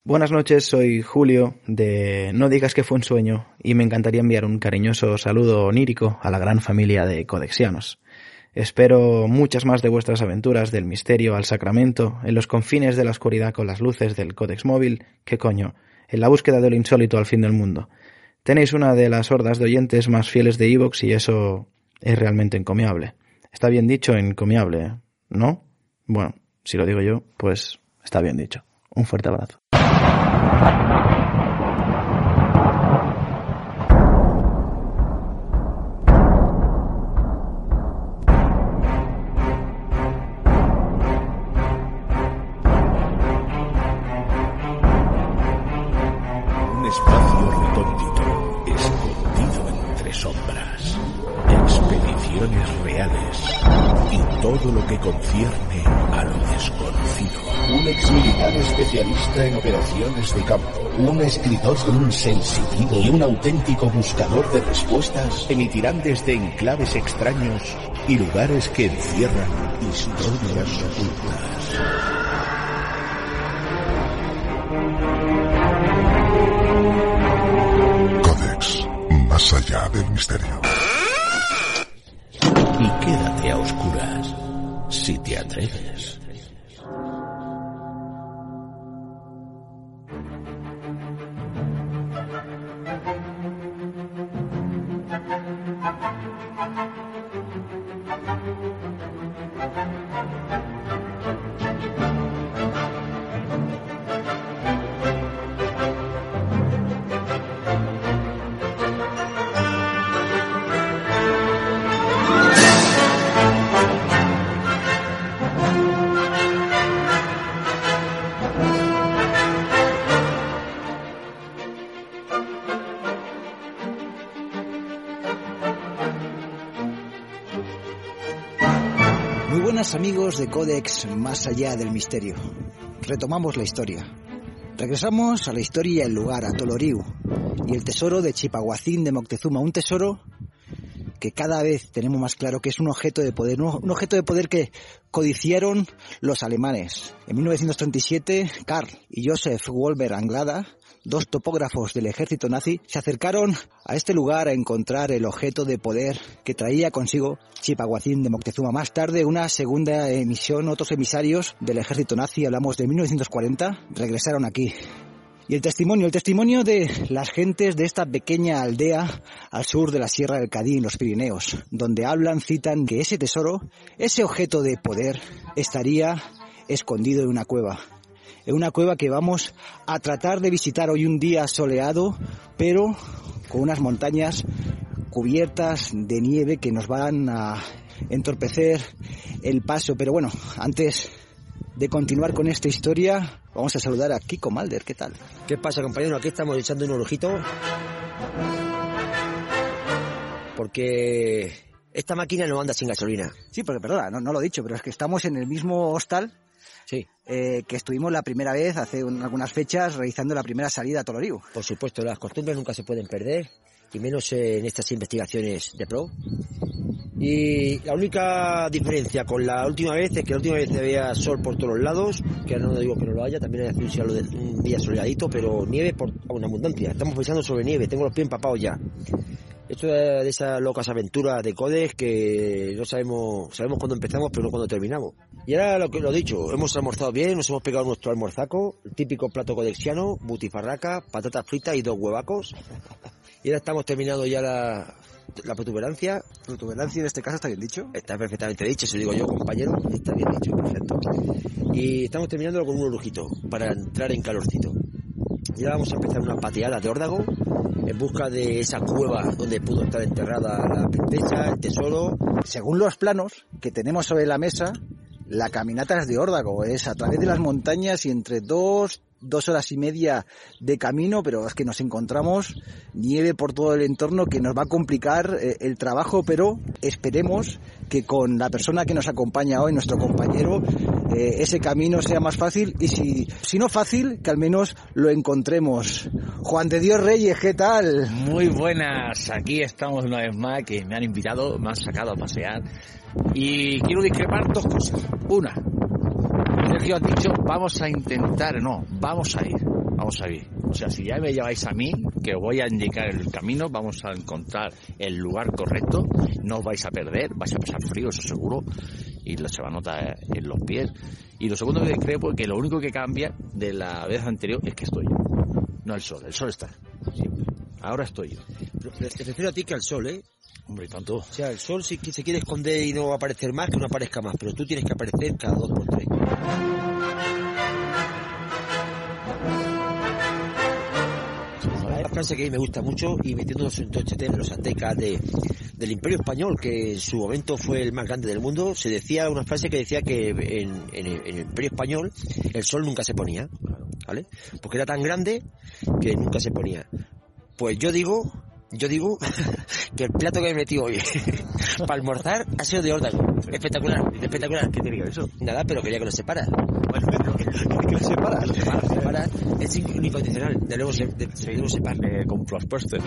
Buenas noches, soy Julio de No digas que fue un sueño y me encantaría enviar un cariñoso saludo onírico a la gran familia de codexianos. Espero muchas más de vuestras aventuras del misterio al sacramento, en los confines de la oscuridad con las luces del Codex móvil, en la búsqueda de lo insólito al fin del mundo. Tenéis una de las hordas de oyentes más fieles de iVoox y eso es realmente encomiable. Está bien dicho encomiable, ¿no? Bueno, si lo digo yo, pues está bien dicho. Un fuerte abrazo. Un espacio recóndito, escondido entre sombras, expediciones reales y todo lo que concierne a lo desconocido. Un exmilitar especialista en operaciones de campo, un escritor con un sensitivo y un auténtico buscador de respuestas emitirán desde enclaves extraños y lugares que encierran historias ocultas. Codex, más allá del misterio. Y quédate a oscuras, si te atreves. Amigos de Codex más allá del misterio. Retomamos la historia. Regresamos a la historia y el lugar, a Toloriu y el tesoro de Chipaguazín de Moctezuma, un tesoro que cada vez tenemos más claro que es un objeto de poder, un objeto de poder que codiciaron los alemanes. En 1937, Karl y Joseph Wolver Anglada, dos topógrafos del ejército nazi, se acercaron a este lugar a encontrar el objeto de poder que traía consigo Chipaguazín de Moctezuma. Más tarde, una segunda emisión, otros emisarios del ejército nazi, hablamos de 1940, regresaron aquí. Y el testimonio de las gentes de esta pequeña aldea al sur de la Sierra del Cadí, en los Pirineos, donde citan que ese tesoro, ese objeto de poder, estaría escondido en una cueva. En una cueva que vamos a tratar de visitar hoy, un día soleado, pero con unas montañas cubiertas de nieve que nos van a entorpecer el paso. Pero bueno, antes de continuar con esta historia, vamos a saludar a Kiko Malder. ¿Qué tal? ¿Qué pasa, compañero? Aquí estamos echando un ojito, porque esta máquina no anda sin gasolina. Sí, porque perdona, no lo he dicho, pero es que estamos en el mismo hostal. Sí. Que estuvimos la primera vez, hace algunas fechas, realizando la primera salida a Toloriu. Por supuesto, las costumbres nunca se pueden perder, y menos en estas investigaciones de pro. Y la única diferencia con la última vez es que la última vez había sol por todos los lados, que ahora no digo que no lo haya, también hace un día soleadito, pero nieve por una abundancia. Estamos pensando sobre nieve, tengo los pies empapados ya. Esto de esas locas aventuras de Codex que no sabemos cuándo empezamos, pero no cuándo terminamos. Y ahora lo dicho, hemos almorzado bien, nos hemos pegado nuestro almorzaco, el típico plato codexiano, butifarraca, patatas fritas y 2 huevacos. Y ahora estamos terminando ya la protuberancia. Protuberancia en este caso está bien dicho. Está perfectamente dicho, se lo digo yo, compañero. Está bien dicho, perfecto. Y estamos terminándolo con un lujito para entrar en calorcito. Y ahora vamos a empezar una pateada de órdago en busca de esa cueva donde pudo estar enterrada la princesa, el tesoro. Según los planos que tenemos sobre la mesa, la caminata es de órdago, es a través de las montañas y entre 2 horas y media de camino, pero es que nos encontramos nieve por todo el entorno que nos va a complicar el trabajo, pero esperemos que con la persona que nos acompaña hoy, nuestro compañero, ese camino sea más fácil y si no fácil, que al menos lo encontremos. Juan de Dios Reyes, ¿qué tal? Muy buenas, aquí estamos una vez más, que me han invitado, me han sacado a pasear y quiero discrepar 2 cosas. Una, Sergio ha dicho vamos a ir. Vamos a ver. O sea, si ya me lleváis a mí, que os voy a indicar el camino, vamos a encontrar el lugar correcto, no os vais a perder, vais a pasar frío, eso seguro, y se va a notar en los pies. Y lo segundo que creo, porque lo único que cambia de la vez anterior es que estoy yo, no el sol está. Siempre. Ahora estoy yo. Pero te refiero a ti que al sol, ¿eh? Hombre, y tanto. O sea, el sol sí que se quiere esconder y no va a aparecer más, que no aparezca más, pero tú tienes que aparecer cada 2 por 3. Una frase que a mí me gusta mucho, y metiéndonos en todo este tema de los aztecas, del Imperio Español, que en su momento fue el más grande del mundo, se decía una frase que decía que en el Imperio Español el sol nunca se ponía, ¿vale? Porque era tan grande que nunca se ponía. Pues yo digo que el plato que me metí hoy para almorzar ha sido de órdago. Espectacular. ¿Qué te digo eso? Nada, pero quería que lo separa. ¿Qué lo separa? Lo separa. Es incondicional. Debemos separar. Me compro las puestas.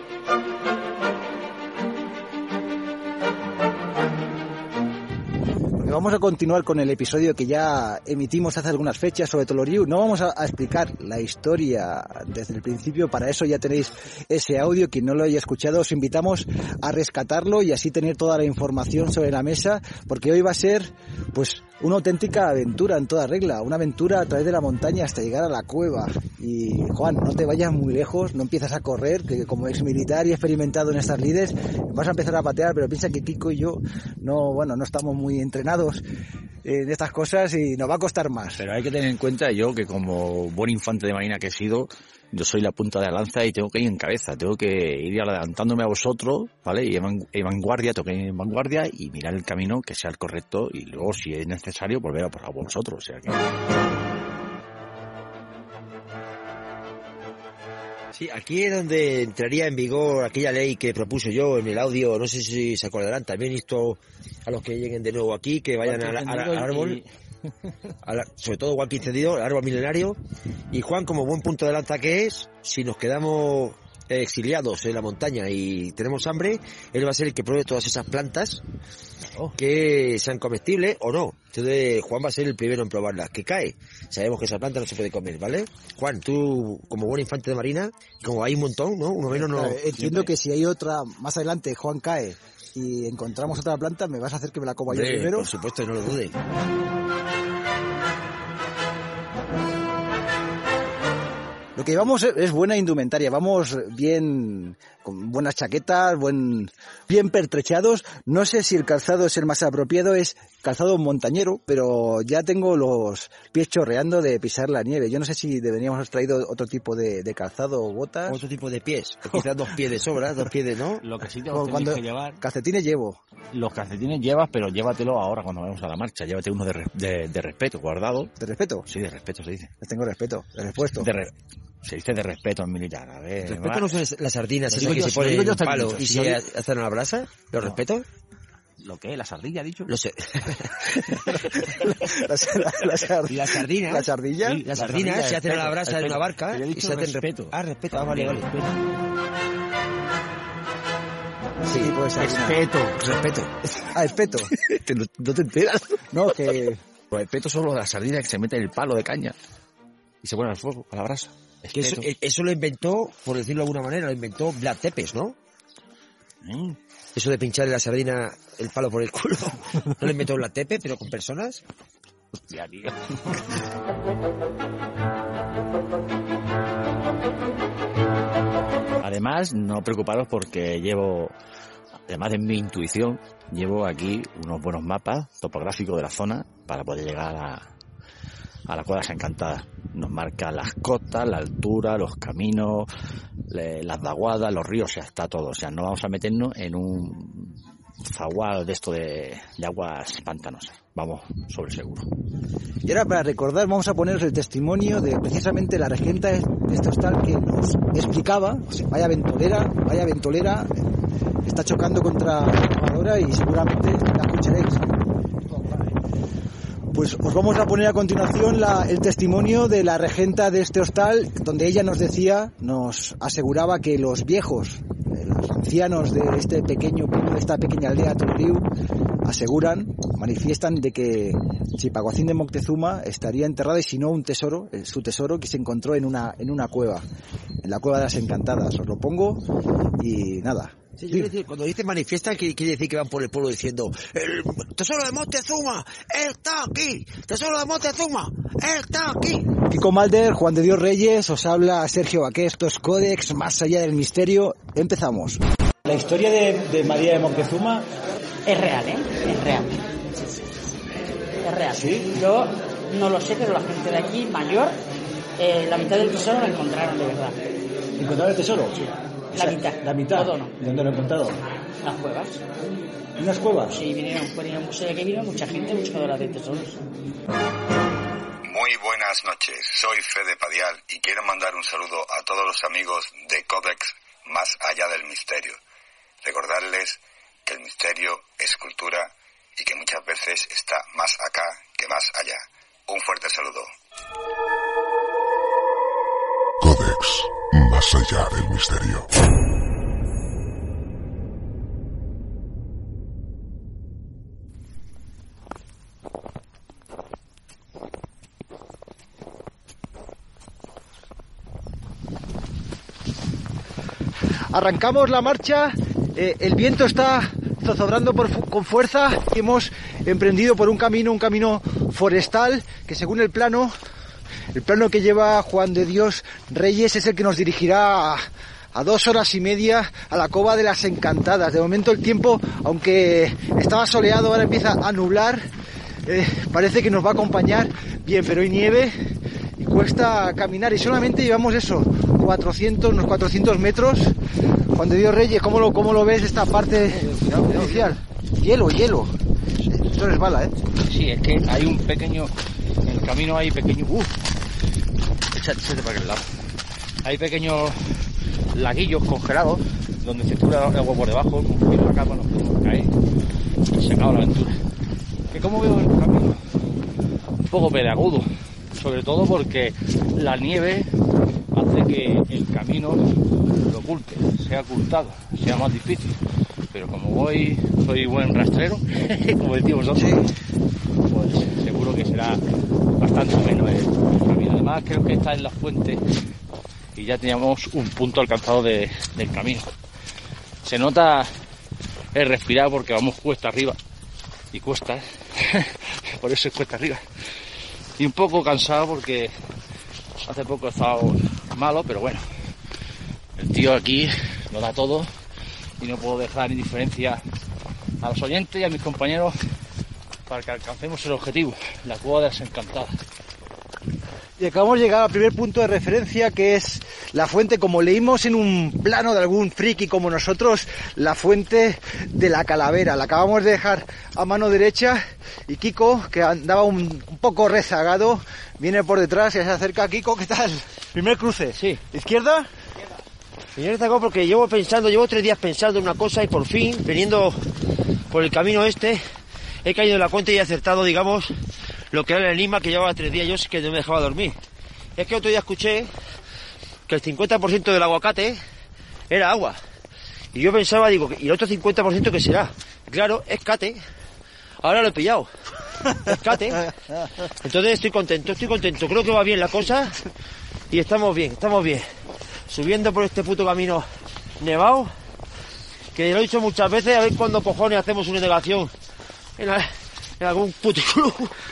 Vamos a continuar con el episodio que ya emitimos hace algunas fechas sobre Toloriu. No vamos a explicar la historia desde el principio, para eso ya tenéis ese audio. Quien no lo haya escuchado, os invitamos a rescatarlo y así tener toda la información sobre la mesa, porque hoy va a ser pues una auténtica aventura en toda regla, una aventura a través de la montaña hasta llegar a la cueva. Y Juan, no te vayas muy lejos, no empiezas a correr, que como ex militar y experimentado en estas lides vas a empezar a patear, pero piensa que Kiko y yo no estamos muy entrenados en estas cosas y nos va a costar más. Pero hay que tener en cuenta, yo que como buen infante de marina que he sido, yo soy la punta de la lanza y tengo que ir en cabeza, tengo que ir adelantándome a vosotros, ¿vale? Y en vanguardia, tengo que ir en vanguardia y mirar el camino que sea el correcto, y luego, si es necesario, volver a por vosotros. O sea que... Sí, aquí es donde entraría en vigor aquella ley que propuse yo en el audio, no sé si se acordarán, también insto a los que lleguen de nuevo aquí, que vayan al árbol, sobre todo Juan Quincendido, al árbol milenario, y Juan, como buen punto de lanza que es, si nos quedamos exiliados en la montaña y tenemos hambre, él va a ser el que pruebe todas esas plantas que sean comestibles o no. Entonces Juan va a ser el primero en probarlas. Que cae, sabemos que esa planta no se puede comer, ¿vale? Juan, tú como buen infante de marina, como hay un montón, ¿no? Uno menos no. Entiendo que si hay otra más adelante, Juan cae y encontramos otra planta, me vas a hacer que me la coma yo primero. Por supuesto, no lo dudes. Lo que llevamos es buena indumentaria, vamos bien, con buenas chaquetas, bien pertrechados. No sé si el calzado es el más apropiado, es calzado montañero, pero ya tengo los pies chorreando de pisar la nieve. Yo no sé si deberíamos haber traído otro tipo de calzado o botas. Otro tipo de pies, quizás 2 pies de sobra, 2 pies de no. Lo que sí te tenéis que llevar... Calcetines llevo. Los calcetines llevas, pero llévatelo ahora cuando vamos a la marcha. Llévate uno de respeto, guardado. ¿De respeto? Sí, de respeto se dice. Les tengo respeto, de respuesto. Se dice de respeto en militar, a ver. ¿Respeto no son las sardinas esas que se ponen en un palo y se hacen a la brasa? ¿Los respeto? ¿Lo qué? ¿La sardilla, ha dicho? Lo sé. La sardina. ¿Y la sardina? ¿La sardilla? Sí, las sardinas se hacen a la brasa en una barca y se hacen respeto. Respeto. Vale. Sí, pues respeto. Respeto. ¿No te enteras? No, que... Los respetos son los de las sardinas que se meten en el palo de caña y se ponen al fuego, a la brasa. Que eso lo inventó, por decirlo de alguna manera, lo inventó Vlad Tepes, ¿no? Eso de pincharle la sardina el palo por el culo. ¿No lo inventó Vlad Tepes, pero con personas? Hostia, tío. Además, no preocuparos porque llevo, además de mi intuición, llevo aquí unos buenos mapas topográficos de la zona para poder llegar a la Cuevas Encantadas. Nos marca las cotas, la altura, los caminos, las vaguadas, los ríos, o sea, está todo. O sea, no vamos a meternos en un zaguán de esto de aguas pantanosas. Vamos sobre seguro. Y ahora, para recordar, vamos a poneros el testimonio de precisamente la regenta de este hostal, que nos explicaba, o sea, vaya ventolera, está chocando contra la grabadora y seguramente la escucharéis. Pues os vamos a poner a continuación el testimonio de la regenta de este hostal, donde ella nos aseguraba que los viejos, los ancianos de este pequeño pueblo, de esta pequeña aldea Toloriu, manifiestan de que Chipaguacín de Moctezuma estaría enterrada, y si no un tesoro, su tesoro, que se encontró en una cueva, en la cueva de las Encantadas. Os lo pongo y nada. Sí, yo quiero decir, cuando dices manifiestan, quiere decir que van por el pueblo diciendo: el tesoro de Moctezuma está aquí, tesoro de Moctezuma está aquí. Kiko Malder, Juan de Dios Reyes, os habla Sergio Baqué, esto es Codex, más allá del misterio. Empezamos. La historia de María de Moctezuma es real, ¿eh? Es real. Es real. ¿Sí? Yo no lo sé, pero la gente de aquí, mayor, la mitad del tesoro lo encontraron de verdad. ¿Encontraron el tesoro? Sí. La mitad. ¿La mitad? Todo no. ¿Y dónde lo he encontrado? Las cuevas. ¿En unas cuevas? Sí, vinieron que vino mucha gente buscadora de tesoros. Muy buenas noches, soy Fede Padial y quiero mandar un saludo a todos los amigos de Codex Más Allá del Misterio. Recordarles que el misterio es cultura y que muchas veces está más acá que más allá. Un fuerte saludo. Codex, más allá del misterio. Arrancamos la marcha, el viento está zozobrando con fuerza y hemos emprendido por un camino forestal que, según el plano que lleva Juan de Dios Reyes, es el que nos dirigirá a 2 horas y media a la Cova de las Encantadas. De momento el tiempo, aunque estaba soleado, ahora empieza a nublar, parece que nos va a acompañar bien, pero hay nieve y cuesta caminar, y solamente llevamos eso, unos 400 metros. Juan de Dios Reyes, ¿cómo lo ves esta parte inicial? Hielo. Esto resbala, ¿eh? Sí, es que hay un pequeño... En el camino hay pequeño... Échate para aquel lado. Hay pequeños laguillos congelados donde circula el agua por debajo, como que acá, bueno, cae y se acaba la aventura. Que como veo el camino un poco peleagudo, sobre todo porque la nieve hace que el camino lo oculte, sea ocultado, sea más difícil. Pero como soy buen rastrero, como decís vosotros, pues seguro que será bastante menos el camino. Además, creo que está en la fuente y ya teníamos un punto alcanzado del camino. Se nota el respirar porque vamos cuesta arriba y cuesta, por eso es cuesta arriba. Y un poco cansado porque hace poco he estado malo, pero bueno, el tío aquí lo da todo y no puedo dejar indiferencia a los oyentes y a mis compañeros para que alcancemos el objetivo, la Cueva de las Encantadas. Y acabamos de llegar al primer punto de referencia, que es la fuente, como leímos en un plano de algún friki como nosotros, la fuente de la Calavera. La acabamos de dejar a mano derecha y Kiko, que andaba un poco rezagado, viene por detrás y se acerca. Kiko, ¿qué tal? Primer cruce. Sí. ¿Izquierda? Yo rezagado porque llevo 3 días pensando en una cosa y por fin, viniendo por el camino este, he caído en la cuenta y he acertado, digamos, lo que era el enigma que llevaba 3 días yo, que no me dejaba dormir. Es que otro día escuché que el 50% del aguacate era agua. Y yo pensaba, digo, ¿y el otro 50% qué será? Claro, es cate. Ahora lo he pillado. Es cate. Entonces estoy contento. Creo que va bien la cosa y estamos bien. Subiendo por este puto camino nevado, que lo he dicho muchas veces, a ver cuándo cojones hacemos una negación en algún puticlub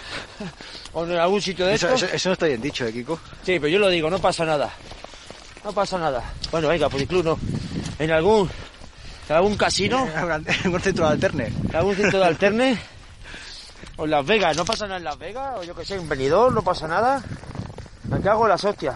o en algún sitio de estos. Eso no está bien dicho, Kiko. Sí, pero yo lo digo, no pasa nada. Bueno, venga, puticlub no. En algún casino. En algún centro de alterne. En algún centro de alterne. O en Las Vegas, no pasa nada en Las Vegas, o yo que sé, en Benidorm, no pasa nada. Me cago en las hostias.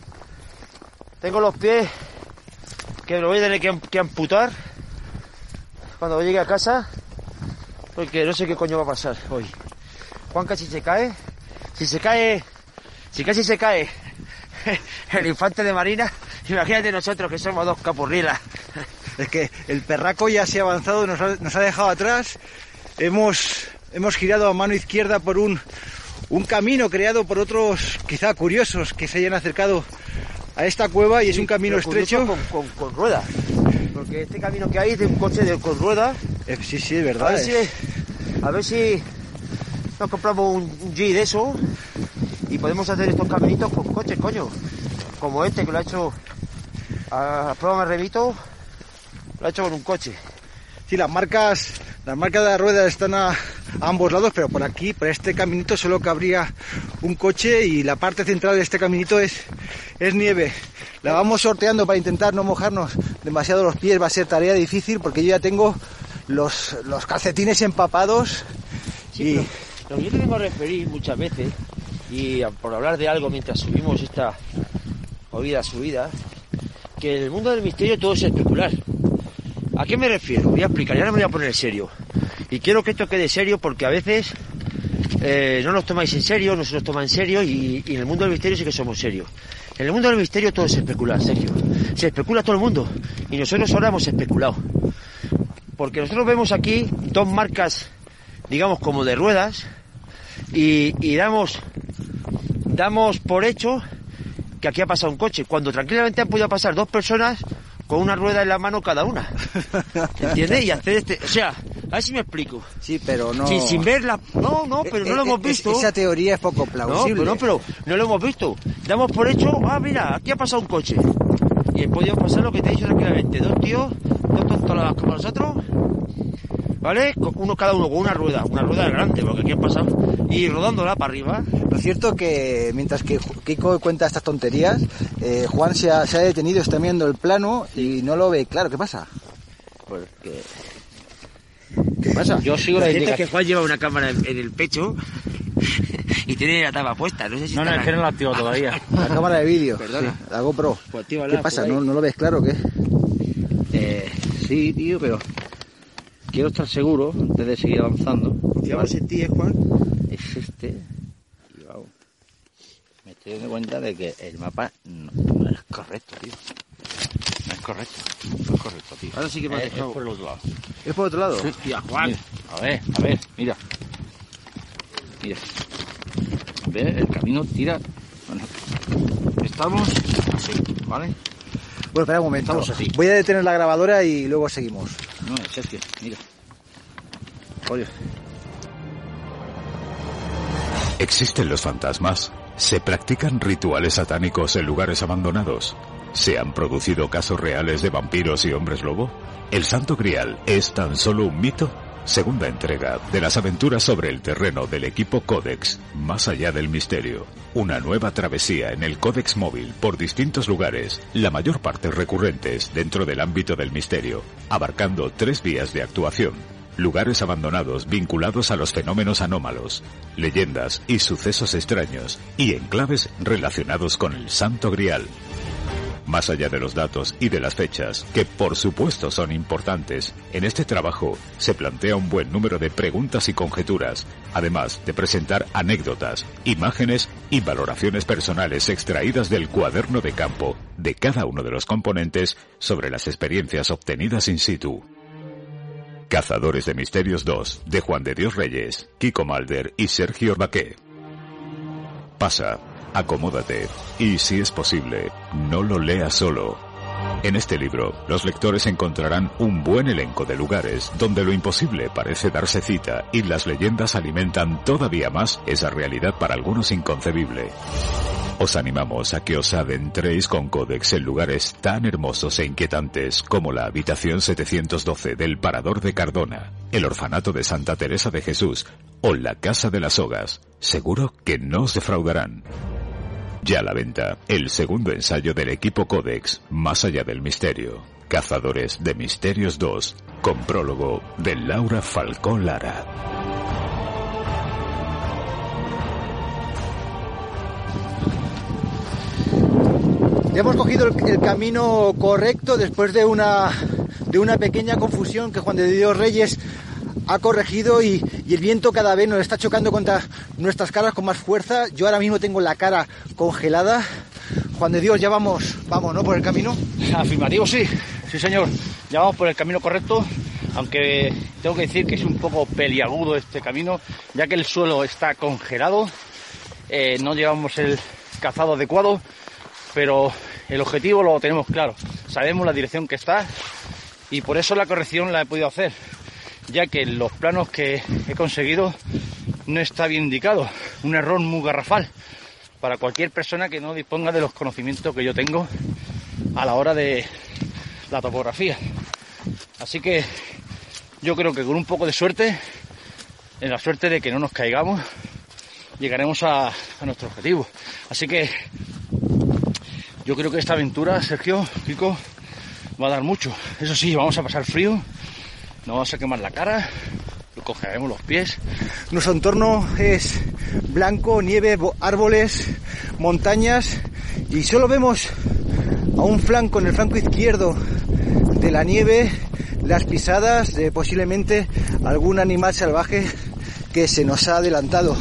Tengo los pies que lo voy a tener que amputar cuando llegue a casa, porque no sé qué coño va a pasar hoy. Juan casi se cae. Si casi se cae el infante de Marina, imagínate nosotros que somos 2 capurrilas. Es que el perraco ya se ha avanzado, nos ha dejado atrás. Hemos girado a mano izquierda por un camino creado por otros quizá curiosos que se hayan acercado a esta cueva, y es un camino estrecho con ruedas, porque este camino que hay es de un coche con ruedas. Sí, es verdad. A ver si nos compramos un Jeep de eso y podemos hacer estos caminitos con coches, coño. Como este que lo ha hecho a prueba me remito, lo ha hecho con un coche. Sí, las marcas de las ruedas están a ambos lados, pero por aquí, por este caminito, solo cabría un coche y la parte central de este caminito es nieve. La vamos sorteando para intentar no mojarnos demasiado los pies, va a ser tarea difícil porque yo ya tengo los calcetines empapados. Sí, pero lo que yo te vengo a referir muchas veces, y por hablar de algo mientras subimos esta jodida subida, que en el mundo del misterio todo es especular. ¿A qué me refiero? Voy a explicar, ya no me voy a poner serio. Y quiero que esto quede serio porque a veces no nos tomáis en serio, no se nos toma en serio y en el mundo del misterio sí que somos serios. En el mundo del misterio todo es especular, Sergio. Se especula todo el mundo y nosotros ahora hemos especulado. Porque nosotros vemos aquí dos marcas, digamos, como de ruedas y damos por hecho que aquí ha pasado un coche, cuando tranquilamente han podido pasar dos personas con una rueda en la mano cada una. ¿Entiendes? Y hacer o sea, a ver si me explico. Sí, pero no... Sin verla... No, pero no lo hemos visto. Esa teoría es poco plausible. Pero no lo hemos visto. Damos por hecho, mira, aquí ha pasado un coche. Y he podido pasar lo que te he dicho tranquilamente. Dos tíos, dos tontolas como nosotros, ¿vale? Cada uno con una rueda grande, porque aquí han pasado, y rodándola para arriba. Lo cierto que mientras que Kiko cuenta estas tonterías, Juan se ha detenido, está mirando el plano y no lo ve claro. ¿Qué pasa? Porque... ¿Qué pasa? Yo sigo la indicación. Es que Juan lleva una cámara en el pecho y tiene la tapa puesta. No sé si es que no la activo todavía. La cámara de vídeo. Perdona. Sí, la GoPro. Pues ¿Qué pasa? ¿No lo ves claro o qué? Sí, tío, pero quiero estar seguro antes de seguir avanzando. ¿Confiamos en ti, Juan? Es este. Y vamos. Me estoy dando cuenta de que el mapa no es correcto, tío. No es correcto, tío. Ahora sí que me has dejado. Es por el otro lado. ¿Es por otro lado? Hostia, Juan. Mira, a ver, mira. ¿Ves? El camino tira... Bueno, estamos así, ¿vale? Bueno, espera un momento. Estamos así. Voy a detener la grabadora y luego seguimos. No, es este, mira. Oye. ¿Existen los fantasmas? ¿Se practican rituales satánicos en lugares abandonados? ¿Se han producido casos reales de vampiros y hombres lobo? ¿El Santo Grial es tan solo un mito? Segunda entrega de las aventuras sobre el terreno del equipo Codex, más allá del misterio. Una nueva travesía en el Codex móvil por distintos lugares, la mayor parte recurrentes dentro del ámbito del misterio, abarcando 3 vías de actuación. Lugares abandonados vinculados a los fenómenos anómalos, leyendas y sucesos extraños, y enclaves relacionados con el Santo Grial. Más allá de los datos y de las fechas, que por supuesto son importantes, en este trabajo se plantea un buen número de preguntas y conjeturas, además de presentar anécdotas, imágenes y valoraciones personales extraídas del cuaderno de campo de cada uno de los componentes sobre las experiencias obtenidas in situ. Cazadores de Misterios 2, de Juan de Dios Reyes, Kiko Malder y Sergio Baqué. Pasa, acomódate, y si es posible, no lo leas solo. En este libro, los lectores encontrarán un buen elenco de lugares donde lo imposible parece darse cita y las leyendas alimentan todavía más esa realidad para algunos inconcebible. Os animamos a que os adentréis con Codex en lugares tan hermosos e inquietantes como la habitación 712 del Parador de Cardona, el orfanato de Santa Teresa de Jesús o la Casa de las Sogas. Seguro que no os defraudarán. Ya a la venta, el segundo ensayo del equipo Codex, Más allá del misterio. Cazadores de Misterios 2, con prólogo de Laura Falcó Lara. Ya hemos cogido el camino correcto después de una pequeña confusión que Juan de Dios Reyes ha corregido y el viento cada vez nos está chocando contra nuestras caras con más fuerza. Yo ahora mismo tengo la cara congelada. Juan de Dios, ya vamos, ¿no? Por el camino. Afirmativo, sí señor. Ya vamos por el camino correcto, aunque tengo que decir que es un poco peliagudo este camino, ya que el suelo está congelado. No llevamos el calzado adecuado, pero el objetivo lo tenemos claro. Sabemos la dirección que está y por eso la corrección la he podido hacer. ya que los planos que he conseguido no está bien indicado. Un error muy garrafal para cualquier persona que no disponga de los conocimientos que yo tengo a la hora de la topografía. Así que yo creo que con un poco de suerte, en la suerte de que no nos caigamos, llegaremos a nuestro objetivo. Así que yo creo que esta aventura, Sergio, Kiko, va a dar mucho. Eso sí, vamos a pasar frío, nos vamos a quemar la cara, cogeremos los pies. Nuestro entorno es blanco, nieve, árboles, montañas, y solo vemos a un flanco, en el flanco izquierdo de la nieve, las pisadas de posiblemente algún animal salvaje que se nos ha adelantado.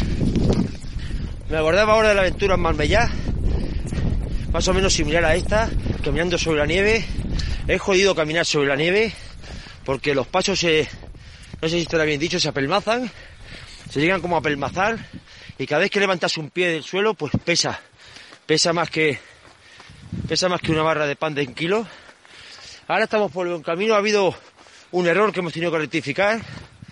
Me acordaba ahora de la aventura en Marbella, más o menos similar a esta, caminando sobre la nieve. Es jodido caminar sobre la nieve porque los pasos, no sé si estará bien dicho, se apelmazan, se llegan como a apelmazar, y cada vez que levantas un pie del suelo, pues pesa más que una barra de pan de 1 kilo. Ahora estamos por el buen camino. Ha habido un error que hemos tenido que rectificar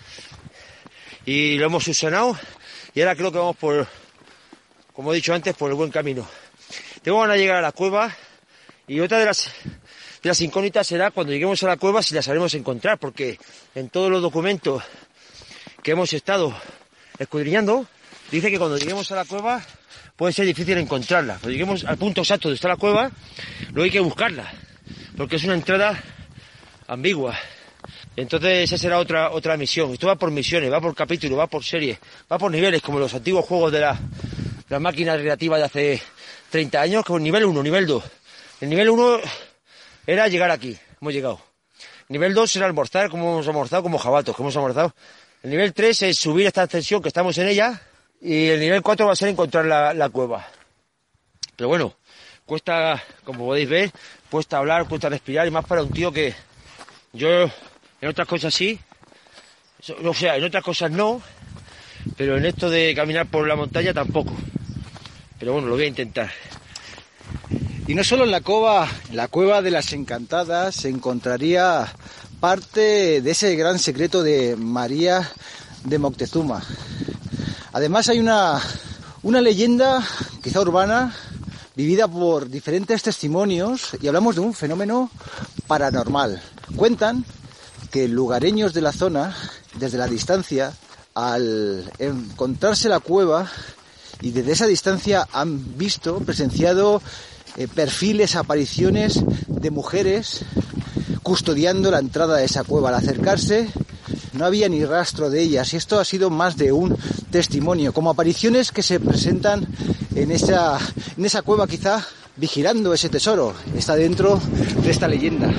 y lo hemos subsanado, y ahora creo que vamos por, como he dicho antes, por el buen camino. Tengo ganas de llegar a la cueva, y otra de las incógnitas será cuando lleguemos a la cueva si la sabremos encontrar, porque en todos los documentos que hemos estado escudriñando dice que cuando lleguemos a la cueva puede ser difícil encontrarla. Cuando lleguemos al punto exacto donde está la cueva, luego hay que buscarla, porque es una entrada ambigua. Entonces esa será otra misión. Esto va por misiones, va por capítulos, va por series, va por niveles, como los antiguos juegos de la máquina recreativa de hace 30 años, como nivel 1, nivel 2. El nivel 1 era llegar aquí, hemos llegado. Nivel 2 era almorzar, como hemos almorzado, como jabatos, como hemos almorzado. El nivel 3 es subir esta ascensión que estamos en ella, y el nivel 4 va a ser encontrar la cueva. Pero bueno, cuesta, como podéis ver, cuesta hablar, cuesta respirar, y más para un tío que yo en otras cosas sí, o sea, en otras cosas no, pero en esto de caminar por la montaña tampoco. Pero bueno, lo voy a intentar. Y no solo en la cueva de las Encantadas se encontraría parte de ese gran secreto de María de Moctezuma. Además hay una leyenda, quizá urbana, vivida por diferentes testimonios, y hablamos de un fenómeno paranormal. Cuentan que lugareños de la zona, desde la distancia, al encontrarse la cueva, y desde esa distancia han presenciado perfiles, apariciones de mujeres custodiando la entrada de esa cueva. Al acercarse no había ni rastro de ellas, y esto ha sido más de un testimonio, como apariciones que se presentan en esa cueva, quizá vigilando ese tesoro. Está dentro de esta leyenda.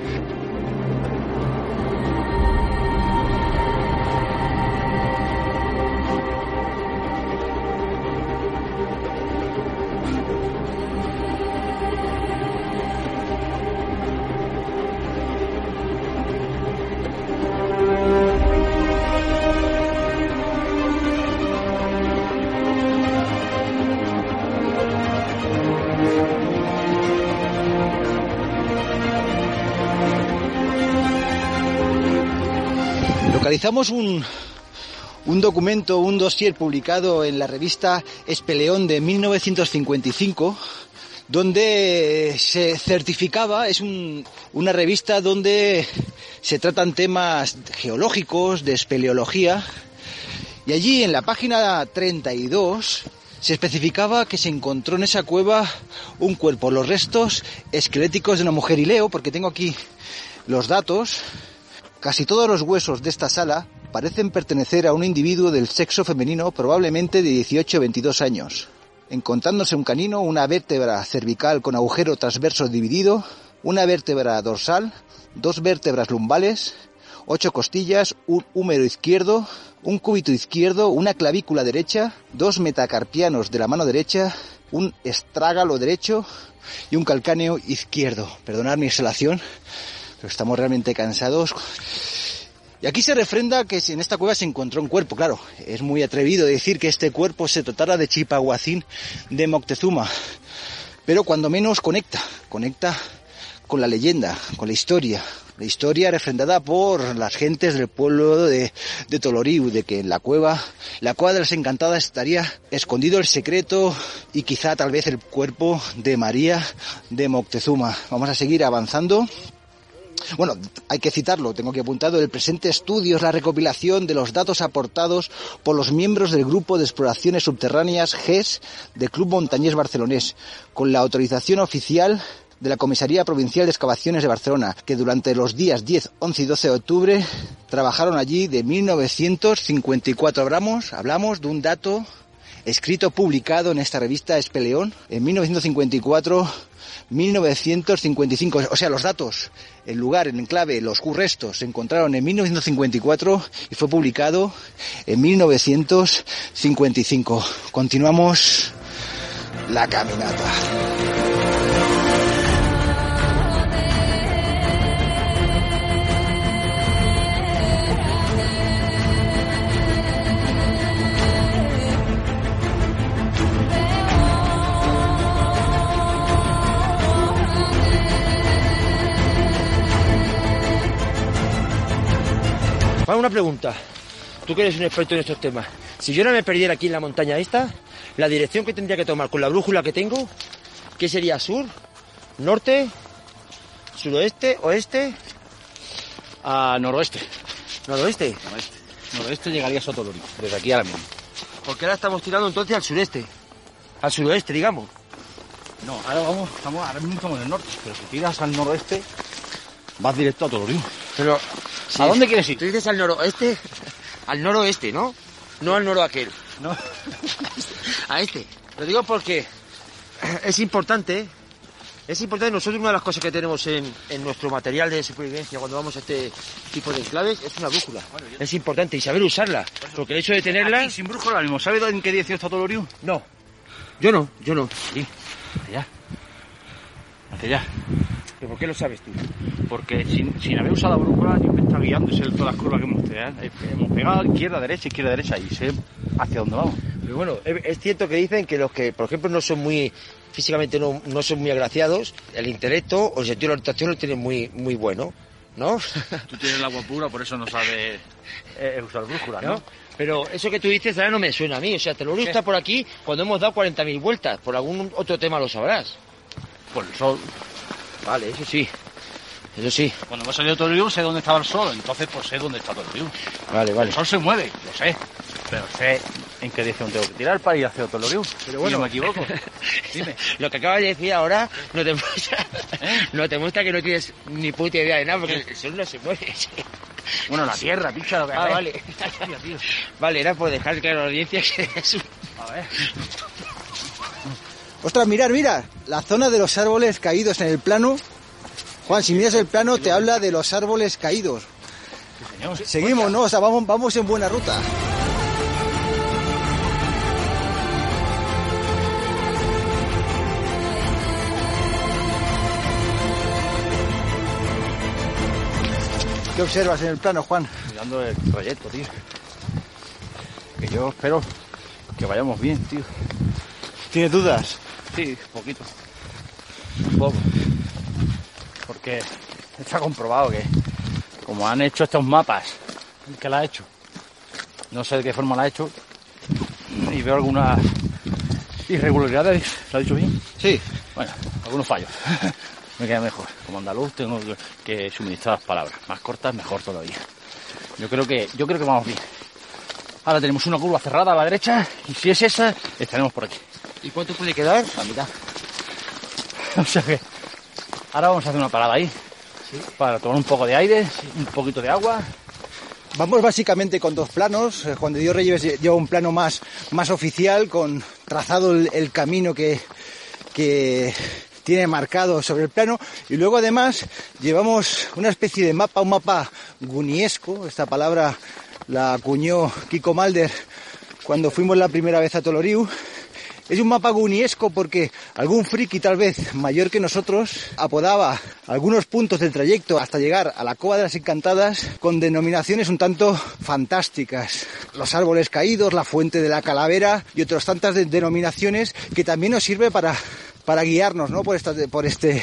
Localizamos un documento, un dossier publicado en la revista Espeleón de 1955, donde se certificaba, es una revista donde se tratan temas geológicos, de espeleología, y allí en la página 32 se especificaba que se encontró en esa cueva un cuerpo, los restos esqueléticos de una mujer, y leo, porque tengo aquí los datos. Casi todos los huesos de esta sala parecen pertenecer a un individuo del sexo femenino, probablemente de 18 o 22 años, encontrándose un canino, una vértebra cervical con agujero transverso dividido, una vértebra dorsal, 2 vértebras lumbales, 8 costillas, un húmero izquierdo, un cúbito izquierdo, una clavícula derecha, 2 metacarpianos de la mano derecha, un estrágalo derecho y un calcáneo izquierdo. Perdonad mi exhalación, pero estamos realmente cansados. Y aquí se refrenda que en esta cueva se encontró un cuerpo. Claro, es muy atrevido decir que este cuerpo se tratara de Chipahuacín de Moctezuma, pero cuando menos conecta con la leyenda, con la historia refrendada por las gentes del pueblo de Toloriu, de que en la cueva de las Encantadas estaría escondido el secreto y quizá tal vez el cuerpo de María de Moctezuma. Vamos a seguir avanzando. Bueno, hay que citarlo, tengo que apuntado, el presente estudio es la recopilación de los datos aportados por los miembros del Grupo de Exploraciones Subterráneas GES del Club Montañés Barcelonés, con la autorización oficial de la Comisaría Provincial de Excavaciones de Barcelona, que durante los días 10, 11 y 12 de octubre trabajaron allí de 1954. Hablamos de un dato escrito, publicado en esta revista Espeleón en 1955, o sea, los datos, el lugar, el enclave, los restos se encontraron en 1954 y fue publicado en 1955. Continuamos la caminata. Una pregunta, tú que eres un experto en estos temas, si yo no me perdiera aquí en la montaña esta, la dirección que tendría que tomar con la brújula que tengo, ¿qué sería? ¿Sur? ¿Norte? ¿Suroeste? ¿Oeste? A noroeste. ¿Noroeste? Noroeste llegarías a Toloriu, desde aquí ahora mismo. Porque ahora estamos tirando entonces al sureste, al suroeste, digamos. No, ahora mismo estamos en el norte, pero si tiras al noroeste, vas directo a Toloriu. Pero ¿a dónde quieres ir? Tú dices al noroeste, al noroeste, ¿no? No al noro aquel. No. A este. Lo digo porque es importante nosotros una de las cosas que tenemos en nuestro material de supervivencia cuando vamos a este tipo de enclaves es una brújula. Bueno, es importante y saber usarla, porque el hecho de tenerla... Aquí, sin brújula ahora mismo, ¿sabes en qué dirección está Toloriu? No. Yo no. Sí, hacia allá. ¿Pero por qué lo sabes tú? Porque sin haber usado la brújula yo me está guiando, sé todas las curvas que hemos pegado izquierda, derecha y sé hacia dónde vamos. Pero bueno, es cierto que dicen que los que, por ejemplo, no son muy físicamente no son muy agraciados, el intelecto o el sentido de la orientación lo tienen muy bueno, ¿no? Tú tienes el agua pura, por eso no sabes usar brújula, ¿no? Pero eso que tú dices ahora no me suena a mí, o sea, Toloriu está por aquí cuando hemos dado 40.000 vueltas, por algún otro tema lo sabrás. Por el sol. Vale, eso sí. Cuando hemos salido de Toloriu sé dónde estaba el sol, entonces pues sé dónde está Toloriu. Vale. El sol se mueve, lo sé, pero sé en qué dirección tengo que tirar para ir hacia Toloriu. Pero bueno, no me equivoco. Dime. Lo que acabas de decir ahora no te muestra que no tienes ni puta idea de nada, porque el sol no se mueve. Bueno, la tierra, picha, lo que hace. Vale. Vale, era por dejar claro a la audiencia que es un... A ver. Ostras, mira, la zona de los árboles caídos en el plano. Juan, si miras el plano te habla de los árboles caídos. Sí, señor. Seguimos, ¿no? O sea, vamos en buena ruta. ¿Qué observas en el plano, Juan? Mirando el trayecto, tío. Que yo espero que vayamos bien, tío. ¿Tienes dudas? Sí, poquito. Un poco. Porque está comprobado que, como han hecho estos mapas, el que la ha hecho, no sé de qué forma la ha hecho, y veo algunas irregularidades. ¿Lo ha dicho bien? Sí. Bueno, algunos fallos. Me queda mejor. Como andaluz tengo que suministrar las palabras. Más cortas, mejor todavía. Yo creo que vamos bien. Ahora tenemos una curva cerrada a la derecha, y si es esa, estaremos por aquí. ¿Y cuánto puede quedar? La mitad. O sea que ahora vamos a hacer una parada ahí, ¿sí? Para tomar un poco de aire, un poquito de agua. Vamos básicamente con dos planos. Juan de Dios Reyes lleva un plano más oficial, con trazado el camino que tiene marcado sobre el plano, y luego además llevamos una especie de mapa, un mapa guniesco. Esta palabra la acuñó Kiko Malder cuando fuimos la primera vez a Toloriu. Es un mapa guniesco porque algún friki, tal vez mayor que nosotros, apodaba algunos puntos del trayecto hasta llegar a la Cova de las Encantadas con denominaciones un tanto fantásticas. Los árboles caídos, la fuente de la calavera y otras tantas denominaciones que también nos sirve para guiarnos, ¿no? por este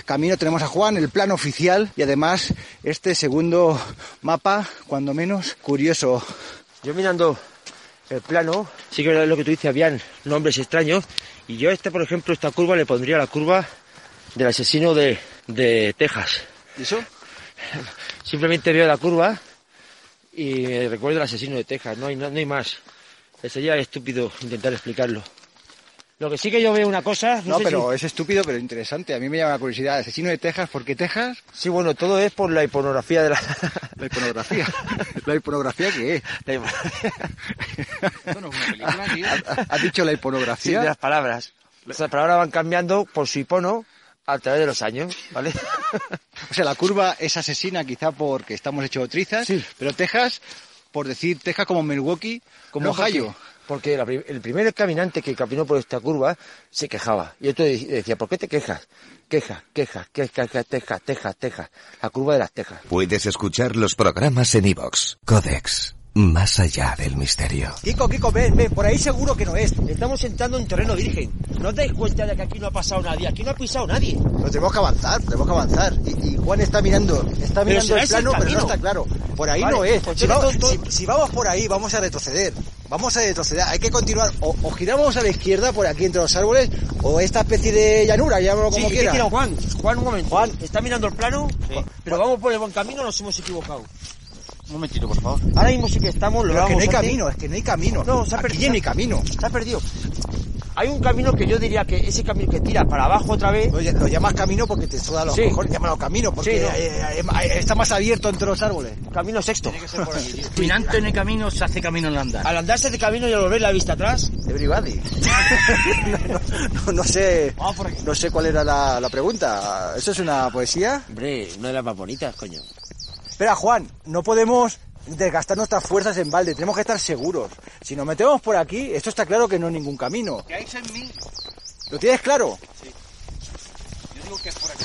camino tenemos a Juan, el plano oficial y además este segundo mapa, cuando menos curioso. Yo mirando el plano, sí que lo que tú dices, habían nombres extraños, y yo por ejemplo, esta curva le pondría la curva del asesino de Texas. ¿Y eso? Simplemente veo la curva y me recuerdo el asesino de Texas, no hay más. Sería estúpido intentar explicarlo. Lo que sí que yo veo una cosa... No, pero es estúpido, pero interesante. A mí me llama la curiosidad. Asesino de Texas, ¿por qué Texas? Sí, bueno, todo es por la iconografía de la... ¿La iconografía? ¿La iconografía qué es? Esto no es una película, tío. ¿Has dicho la iconografía? Sí, de las palabras. Las palabras van cambiando por su icono a través de los años, ¿vale? O sea, la curva es asesina quizá porque estamos hechos de trizas, sí. Pero Texas, por decir Texas como Milwaukee, como Ohio. Porque el primer caminante que caminó por esta curva se quejaba. Y yo decía, ¿por qué te quejas? Quejas, Texas. La curva de las Tejas. Puedes escuchar los programas en iVoox. Codex, más allá del misterio. Kiko, ven, por ahí seguro que no es. Estamos entrando en terreno virgen. ¿No os dais cuenta de que aquí no ha pasado nadie? Aquí no ha pisado nadie. Pero tenemos que avanzar. Y Juan está mirando el plano, pero no está claro. Por ahí vale, no es. Pues si vamos por ahí, vamos a retroceder. Hay que continuar. O giramos a la izquierda por aquí entre los árboles, o esta especie de llanura, llámalo como quiera. Juan, un momento. Juan, ¿está mirando el plano? Sí. Pero vamos por el buen camino, nos hemos equivocado. Un momentito, por favor. Ahora mismo sí que estamos... Pero es que no hay camino. No, se ha perdido. Aquí no hay camino. Se ha perdido. Hay un camino que yo diría que ese camino que tira para abajo otra vez... Lo llamas camino porque te suda los cojones, llámalo camino, porque está más abierto entre los árboles. Camino sexto. Tiene que ser por aquí, tío. Caminando en el camino se hace camino al andar. Al andar se hace camino y al volver la vista atrás. Everybody. No sé cuál era la pregunta. ¿Eso es una poesía? Hombre, una de las más bonitas, coño. Espera, Juan, no podemos desgastar nuestras fuerzas en balde, tenemos que estar seguros. Si nos metemos por aquí, esto está claro que no es ningún camino. ¿Qué hay en mí? ¿Lo tienes claro? Sí. Yo digo que es por aquí.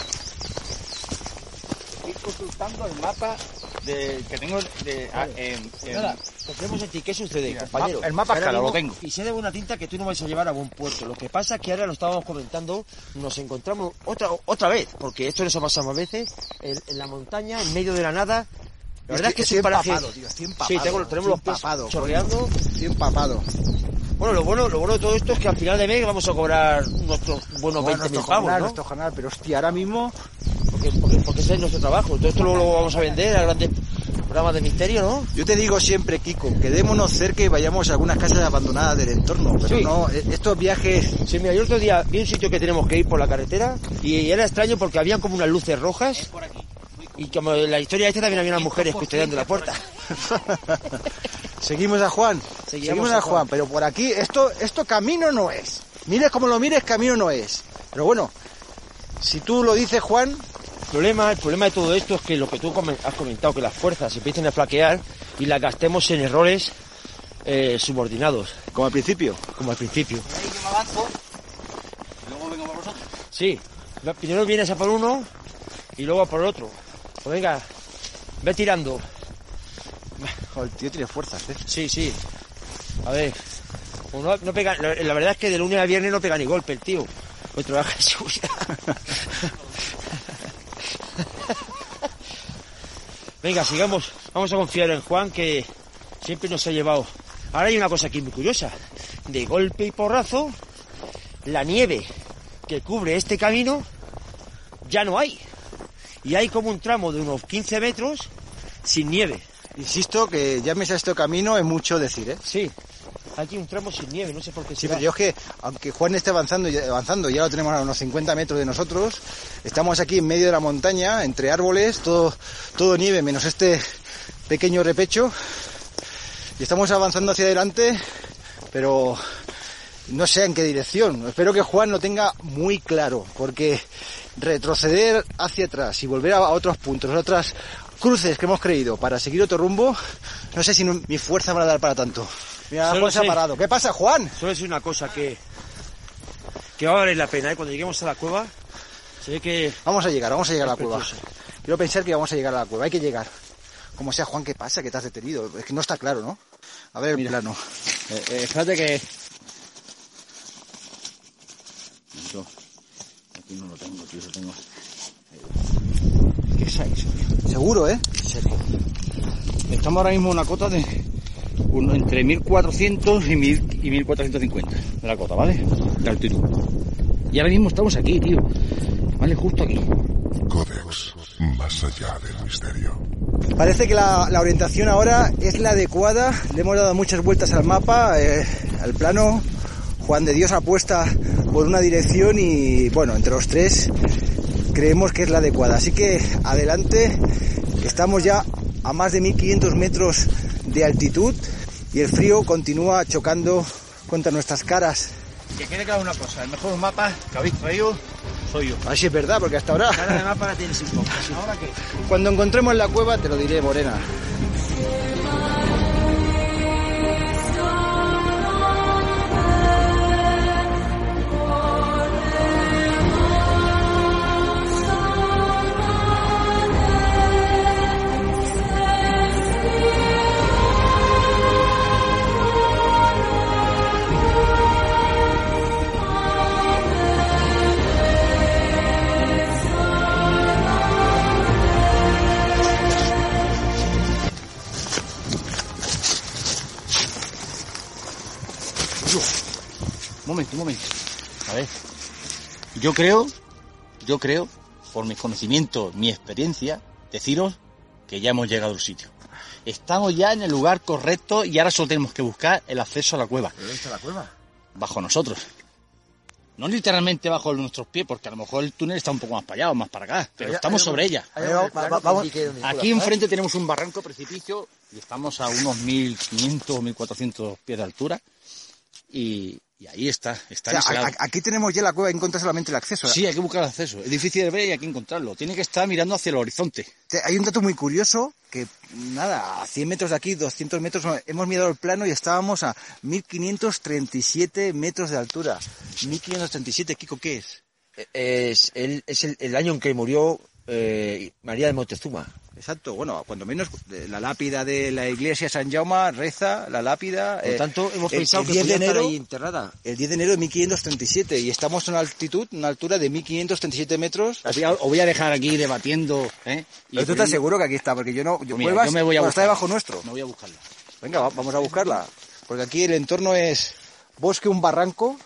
Estoy consultando el mapa que tengo Nada, confiemos en ti. ¿Qué sucede, mira, compañero? El mapa claro, lo tengo. Y sé de buena tinta que tú no vas a llevar a buen puerto. Lo que pasa es que ahora lo estábamos comentando, nos encontramos otra vez, porque esto nos ha pasado más veces, en la montaña, en medio de la nada. La verdad es que es un paraje... Estoy empapado. Sí, tenemos los pies chorreando. Estoy empapado. Bueno, lo bueno de todo esto es que al final de mes vamos a cobrar nuestros buenos 20.000 pavos, ¿no? Nuestro jornal, pero hostia, ahora mismo... Porque ese es nuestro trabajo. Todo esto luego lo vamos a vender a grandes programas de misterio, ¿no? Yo te digo siempre, Kiko, quedémonos cerca y vayamos a algunas casas abandonadas del entorno, pero sí. No, estos viajes... Sí, mira, yo otro día vi un sitio que tenemos que ir por la carretera y era extraño porque habían como unas luces rojas. Es por aquí. Y como en la historia esta también había unas mujeres custodiando la puerta. Seguimos a Juan. Seguimos a Juan, pero por aquí esto camino no es. Mires como lo mires, camino no es. Pero bueno, si tú lo dices, Juan... El problema de todo esto es que lo que tú has comentado, que las fuerzas empiecen a flaquear y las gastemos en errores subordinados. Como al principio. Como al principio. Ahí yo me avanzo y luego vengo por vosotros. Sí, primero vienes a por uno y luego a por otro. Pues venga, ve tirando. Joder, el tío tiene fuerzas, ¿eh? Sí. A ver, pues no pega, la verdad es que de lunes a viernes no pega ni golpe el tío. Pues trabaja en seguridad. Venga, sigamos. Vamos a confiar en Juan, que siempre nos ha llevado. Ahora hay una cosa aquí muy curiosa. De golpe y porrazo, la nieve que cubre este camino ya no hay. Y hay como un tramo de unos 15 metros sin nieve. Insisto que llames a este camino es mucho decir, ¿eh? Sí. Aquí un tramo sin nieve, no sé por qué. Sí, pero yo es que, aunque Juan esté avanzando, ya lo tenemos a unos 50 metros de nosotros, estamos aquí en medio de la montaña, entre árboles, todo nieve, menos este pequeño repecho, y estamos avanzando hacia adelante, pero no sé en qué dirección. Espero que Juan lo tenga muy claro, porque retroceder hacia atrás y volver a otros puntos, a otras cruces que hemos creído para seguir otro rumbo, no sé si mi fuerza va a dar para tanto. Mira, Juan se ha parado. ¿Qué pasa, Juan? Solo es una cosa que va a valer la pena, ¿eh? Cuando lleguemos a la cueva, se ve que... Vamos a llegar a la cueva. Quiero pensar que vamos a llegar a la cueva, hay que llegar. Como sea, Juan, ¿qué pasa? Que te has detenido. Es que no está claro, ¿no? A ver, el plano. Espérate que... Aquí no lo tengo, tío, lo tengo... Seguro, ¿eh? Estamos ahora mismo en una cota de entre 1400 y 1450 de la cota, ¿vale? De altitud. Y ahora mismo estamos aquí, tío. Vale, justo aquí. Codex, más allá del misterio. Parece que la orientación ahora es la adecuada. Le hemos dado muchas vueltas al mapa, al plano. Juan de Dios apuesta por una dirección y, bueno, entre los tres creemos que es la adecuada. Así que adelante, estamos ya a más de 1500 metros de altitud y el frío continúa chocando contra nuestras caras. Que quede claro una cosa, el mejor mapa que habéis traído soy yo. Así es verdad, porque hasta ahora... Cara de mapa la tienes un poco. ¿Ahora qué? Cuando encontremos la cueva te lo diré, Morena. Un momento. A ver. Yo creo, por mis conocimientos, mi experiencia, deciros que ya hemos llegado al sitio. Estamos ya en el lugar correcto y ahora solo tenemos que buscar el acceso a la cueva. ¿Dónde está la cueva? Bajo nosotros. No literalmente bajo nuestros pies, porque a lo mejor el túnel está un poco más para allá o más para acá, pero estamos sobre ella. Vamos. Aquí enfrente tenemos un barranco precipicio y estamos a unos 1500 o 1400 pies de altura y ahí está O sea, ese lado. aquí tenemos ya la cueva, encontrar solamente el acceso. Sí, hay que buscar el acceso. Es difícil de ver y hay que encontrarlo. Tiene que estar mirando hacia el horizonte. Hay un dato muy curioso, que nada, a 100 metros de aquí, 200 metros, hemos mirado el plano y estábamos a 1537 metros de altura. 1537, Kiko, ¿qué es? Es el año en que murió María de Montezuma. Exacto, bueno, cuando menos la lápida de la iglesia San Jaume reza la lápida. Por lo tanto, hemos pensado que podía estar ahí enterrada. El 10 de enero de 1537 y estamos en una altura de 1537 metros. Os voy a dejar aquí debatiendo. Pero tú estás seguro que aquí está, porque yo no. Mira, cuevas, yo me voy a buscarla. está debajo nuestro. Me voy a buscarla. Venga, vamos a buscarla. Porque aquí el entorno es bosque, un barranco.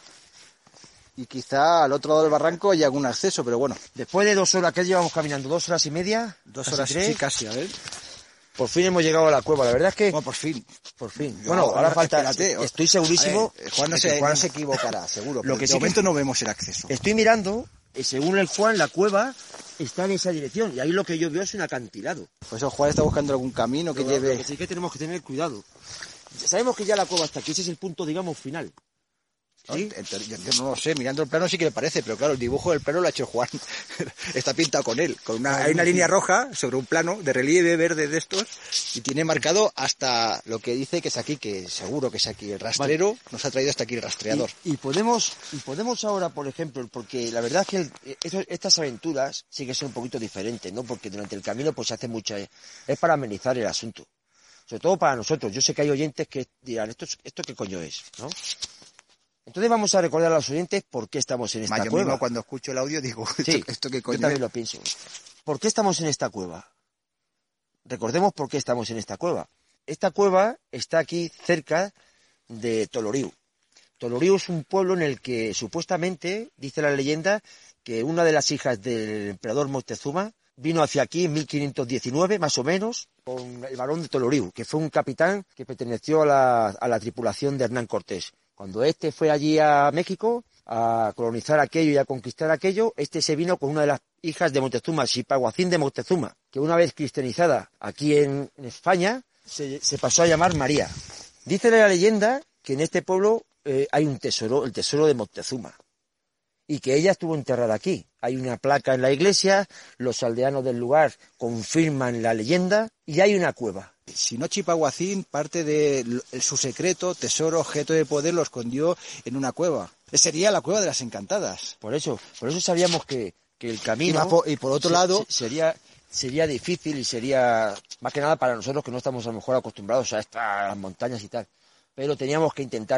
Y quizá al otro lado del barranco haya algún acceso, pero bueno. Después de 2 horas que llevamos caminando, 2 horas y media, 2 horas, sí, casi, a ver. Por fin hemos llegado a la cueva, la verdad es que... Bueno, por fin. Bueno, ahora falta... Espérate, estoy segurísimo... Ver, Juan no se equivocará, seguro. Lo que de momento no vemos el acceso. Estoy mirando, según el Juan, la cueva está en esa dirección. Y ahí lo que yo veo es un acantilado. Pues eso, Juan está buscando algún camino que lleve... Lo que sí que tenemos que tener cuidado. Sabemos que ya la cueva está aquí, ese es el punto, digamos, final. ¿Sí? Yo no lo sé, mirando el plano sí que le parece, pero claro, el dibujo del plano lo ha hecho Juan. Está pintado con él. Hay una línea roja sobre un plano de relieve verde de estos y tiene marcado hasta lo que dice que es aquí, que seguro que es aquí. El rastrero nos ha traído hasta aquí el rastreador. Y podemos ahora, por ejemplo, porque la verdad es que estas aventuras sí que son un poquito diferentes, ¿no? Porque durante el camino pues se hace mucha... Es para amenizar el asunto. Sobre todo para nosotros. Yo sé que hay oyentes que dirán, ¿esto qué coño es? ¿No? Entonces vamos a recordar a los oyentes por qué estamos en esta yo cueva. Mismo cuando escucho el audio digo, sí, ¿esto qué coño yo también lo pienso. ¿Por qué estamos en esta cueva? Recordemos por qué estamos en esta cueva. Esta cueva está aquí cerca de Toloriu. Toloriu es un pueblo en el que supuestamente, dice la leyenda, que una de las hijas del emperador Moctezuma vino hacia aquí en 1519, más o menos, con el barón de Toloriu, que fue un capitán que perteneció a la tripulación de Hernán Cortés. Cuando este fue allí a México a colonizar aquello y a conquistar aquello, este se vino con una de las hijas de Moctezuma, Xipahuacín de Moctezuma, que una vez cristianizada aquí en España, se pasó a llamar María. Dice la leyenda que en este pueblo hay un tesoro, el tesoro de Moctezuma, y que ella estuvo enterrada aquí. Hay una placa en la iglesia, los aldeanos del lugar confirman la leyenda, y hay una cueva. Si no, Xipahuacín, parte de su secreto, tesoro, objeto de poder, lo escondió en una cueva. Sería la cueva de las encantadas. Por eso sabíamos que el camino... Y por otro lado... Sería difícil y sería, más que nada para nosotros que no estamos a lo mejor acostumbrados a estas montañas y tal. Pero teníamos que intentarlo.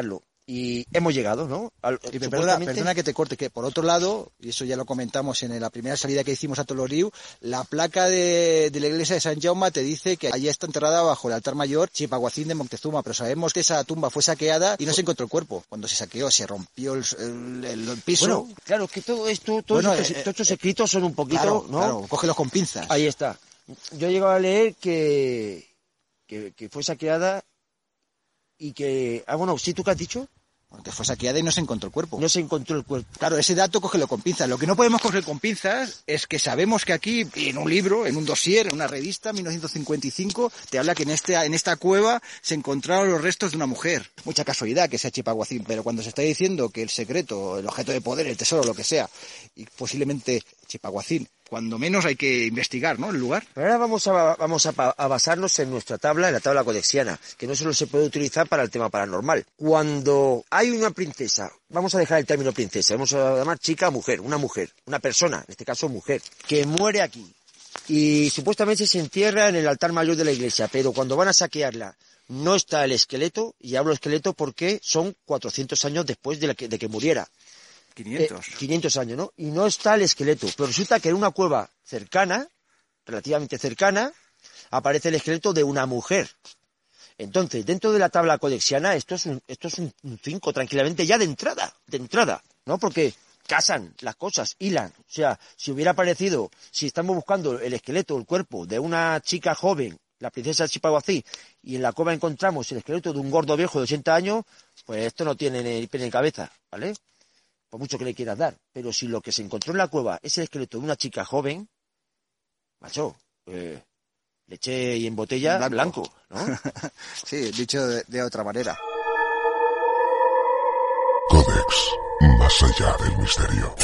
Y hemos llegado, ¿no? Y perdona que te corte, que por otro lado, y eso ya lo comentamos en la primera salida que hicimos a Toloriu, la placa de la iglesia de San Jaume te dice que allí está enterrada bajo el altar mayor Chipaguacín de Moctezuma, pero sabemos que esa tumba fue saqueada y no se encontró el cuerpo. Cuando se saqueó, se rompió el piso. Bueno, claro, que todo esto, todos estos escritos son un poquito, claro, ¿no? Claro, cógelos con pinzas. Ahí está. Yo he llegado a leer que fue saqueada y que... Ah, bueno, ¿sí tú qué has dicho? Que fue saqueada y no se encontró el cuerpo. No se encontró el cuerpo. Claro, ese dato cógelo con pinzas. Lo que no podemos coger con pinzas es que sabemos que aquí, en un libro, en un dossier, en una revista, 1955, te habla que en esta cueva se encontraron los restos de una mujer. Mucha casualidad que sea Chipaguacín, pero cuando se está diciendo que el secreto, el objeto de poder, el tesoro, lo que sea, y posiblemente Chipaguacín, cuando menos hay que investigar, ¿no?, el lugar. Pero ahora vamos a basarnos en nuestra tabla, en la tabla codexiana, que no solo se puede utilizar para el tema paranormal. Cuando hay una princesa, vamos a dejar el término princesa, vamos a llamar chica mujer, una persona, en este caso mujer, que muere aquí y supuestamente se entierra en el altar mayor de la iglesia, pero cuando van a saquearla no está el esqueleto, y hablo esqueleto porque son 400 años después de que muriera. 500 años, ¿no? Y no está el esqueleto, pero resulta que en una cueva cercana, relativamente cercana, aparece el esqueleto de una mujer. Entonces, dentro de la tabla codexiana, esto es un 5 tranquilamente ya de entrada, ¿no? Porque casan las cosas, hilan. O sea, si estamos buscando el esqueleto, el cuerpo de una chica joven, la princesa Chipaguacín, y en la cueva encontramos el esqueleto de un gordo viejo de 80 años, pues esto no tiene ni pie ni cabeza, ¿vale? Por mucho que le quieras dar. Pero si lo que se encontró en la cueva es el esqueleto de una chica joven, macho, leche y en botella blanco, ¿no? Sí, dicho de otra manera. Codex, más allá del misterio.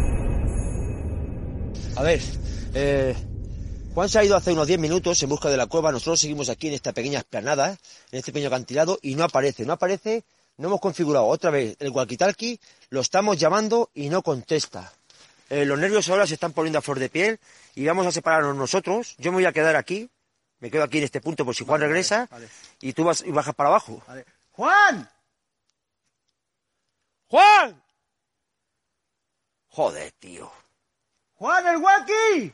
A ver, Juan se ha ido hace unos 10 minutos en busca de la cueva. Nosotros seguimos aquí en esta pequeña explanada, en este pequeño acantilado, y no aparece. No hemos configurado otra vez el walkie-talkie, lo estamos llamando y no contesta. Los nervios ahora se están poniendo a flor de piel y vamos a separarnos nosotros. Yo me voy a quedar aquí, me quedo aquí en este punto por si Juan regresa, vale. Y tú bajas para abajo. Vale. ¡Juan! ¡Juan! Joder, tío. ¡Juan, el walkie!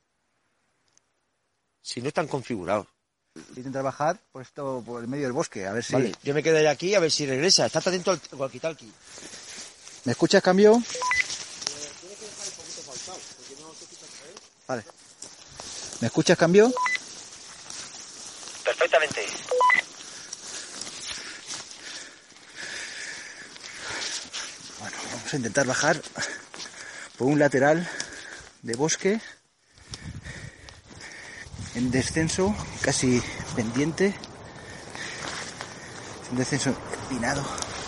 Si no están configurados. Intentar bajar por el medio del bosque, a ver si... Vale, yo me quedaré aquí a ver si regresa. Estate atento al walkie-talkie. ¿Me escuchas, cambio? Tienes que dejar un poquito faltado, porque no te escuchas, ¿eh? Vale. ¿Me escuchas, cambio? Perfectamente. Bueno, vamos a intentar bajar por un lateral de bosque en descenso, casi pendiente, un descenso empinado.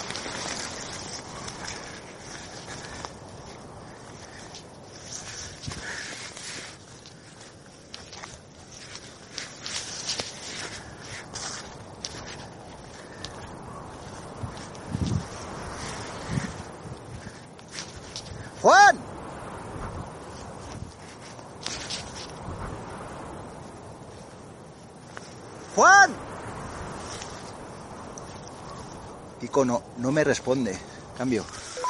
¡Juan! ¡Juan! Pico no me responde. Cambio.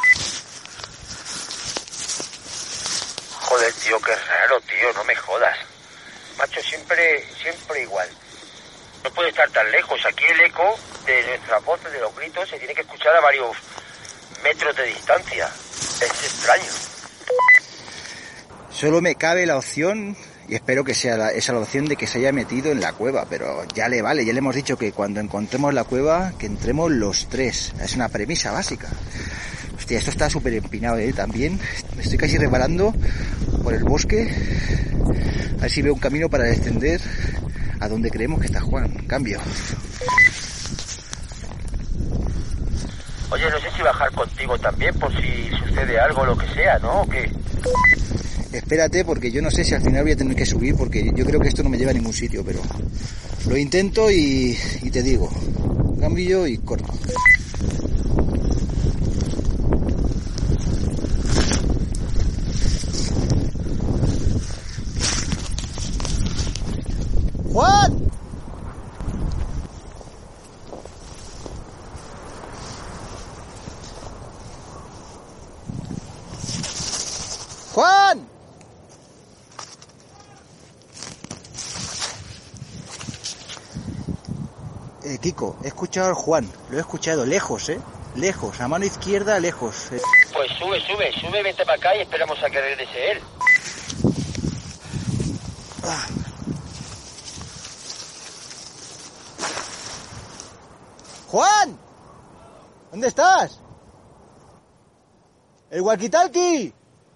Joder, tío, qué raro, tío, no me jodas. Macho, siempre igual. No puede estar tan lejos. Aquí el eco de nuestras voces, de los gritos, se tiene que escuchar a varios metros de distancia. Es extraño. Solo me cabe la opción, y espero que sea esa la opción, de que se haya metido en la cueva, pero ya le vale, ya le hemos dicho que cuando encontremos la cueva, que entremos los tres. Es una premisa básica. Hostia, esto está súper empinado, también. Me estoy casi reparando por el bosque. A ver si veo un camino para descender a donde creemos que está Juan. Cambio. Oye, no sé si bajar contigo también, por si sucede algo, lo que sea, ¿no? ¿O qué? Espérate, porque yo no sé si al final voy a tener que subir, porque yo creo que esto no me lleva a ningún sitio, pero lo intento y te digo. Cambio y corto. ¡Juan! Kiko, he escuchado al Juan, lo he escuchado lejos, lejos, a mano izquierda, lejos. Pues sube, vete para acá y esperamos a que regrese él. ¡Juan! ¿Dónde estás? ¡El walkie-talkie!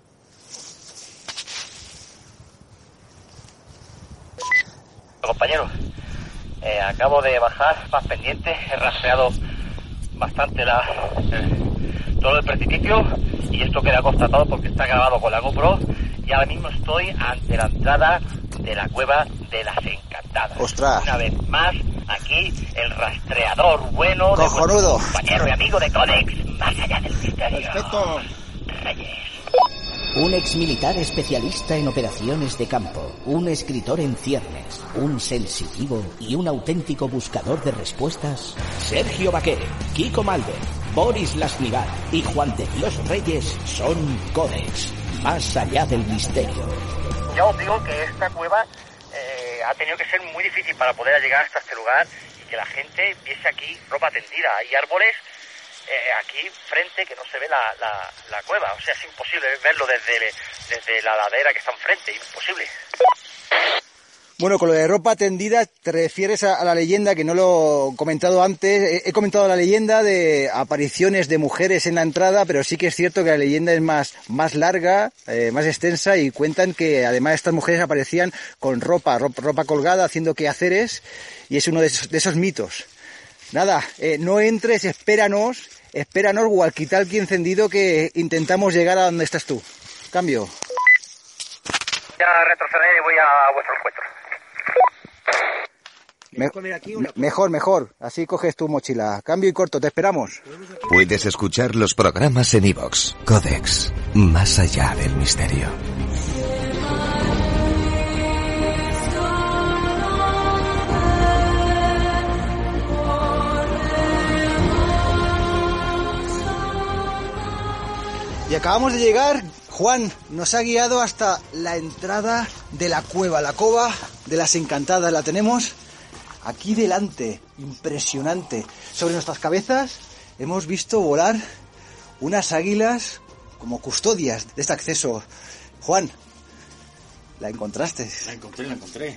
Compañero, acabo de bajar más pendiente, he rastreado bastante todo el precipicio y esto queda constatado porque está grabado con la GoPro y ahora mismo estoy ante la entrada de la cueva de las Encantadas. ¡Ostras! Una vez más, aquí el rastreador bueno ¡cojonudo! De vuestro compañero y amigo de Codex, más allá del misterio. ¡Perfecto! Reyes. Un exmilitar especialista en operaciones de campo, un escritor en ciernes, un sensitivo y un auténtico buscador de respuestas, Sergio Baquer, Kiko Malver, Boris Lasnivar y Juan de Dios Reyes son Codex, más allá del misterio. Ya os digo que esta cueva ha tenido que ser muy difícil para poder llegar hasta este lugar y que la gente viese aquí ropa tendida. Hay árboles aquí frente que no se ve la cueva, o sea, es imposible verlo desde la ladera que está enfrente, imposible. Bueno, con lo de ropa tendida te refieres a la leyenda que no lo he comentado antes. He comentado la leyenda de apariciones de mujeres en la entrada, pero sí que es cierto que la leyenda es más larga, más extensa, y cuentan que además estas mujeres aparecían con ropa colgada haciendo quehaceres, y es uno de esos mitos. Nada, no entres, espéranos, walkie-talkie encendido, que intentamos llegar a donde estás tú. Cambio. Ya retrocederé y voy a vuestro encuentro. Mejor. Así coges tu mochila. Cambio y corto, te esperamos. Puedes escuchar los programas en iVoox. Codex, más allá del misterio. Y acabamos de llegar. Juan nos ha guiado hasta la entrada de la cueva, la cova de las Encantadas. La tenemos aquí delante, impresionante. Sobre nuestras cabezas hemos visto volar unas águilas como custodias de este acceso. Juan, ¿la encontraste? La encontré.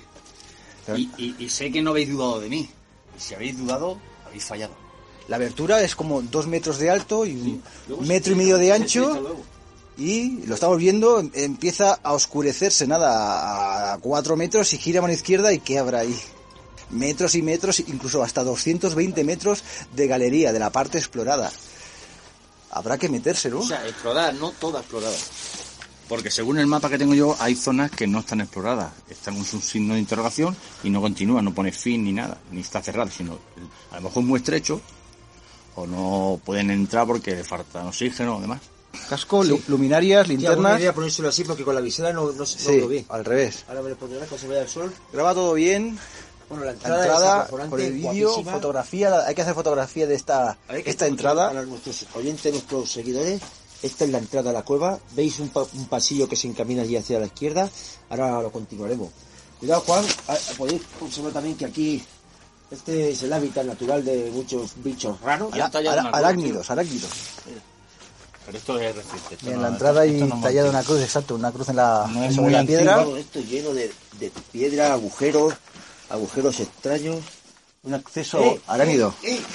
Y sé que no habéis dudado de mí. Y si habéis dudado, habéis fallado. La abertura es como 2 metros de alto y 1,5 metros de ancho. Y lo estamos viendo, empieza a oscurecerse, nada, a 4 metros, y gira a mano izquierda, y ¿qué habrá ahí? Metros y metros, incluso hasta 220 metros de galería, de la parte explorada. Habrá que meterse, ¿no? O sea, explorar, no toda explorada. Porque según el mapa que tengo yo, hay zonas que no están exploradas. Están con un signo de interrogación y no continúa, no pone fin ni nada, ni está cerrado, sino a lo mejor muy estrecho, o no pueden entrar porque le faltan oxígeno o demás. Casco, sí. Luminarias, linternas. Buena idea ponérselo así porque con la visera no lo vi. Al revés. Ahora me lo pondré cuando se vaya el sol. Graba todo bien. Bueno, la entrada con el vídeo, fotografía, hay que hacer fotografía de esta entrada. Para nuestros oyentes, nuestros seguidores, esta es la entrada a la cueva. Veis un pasillo que se encamina allí hacia la izquierda. Ahora lo continuaremos. Cuidado, Juan, podéis observar también que aquí este es el hábitat natural de muchos bichos raros. Arácnidos. Pero esto es reciente. Y en la entrada hay tallada una cruz, exacto, una cruz en la piedra. Esto lleno de piedra, agujeros extraños. Un acceso arácnido.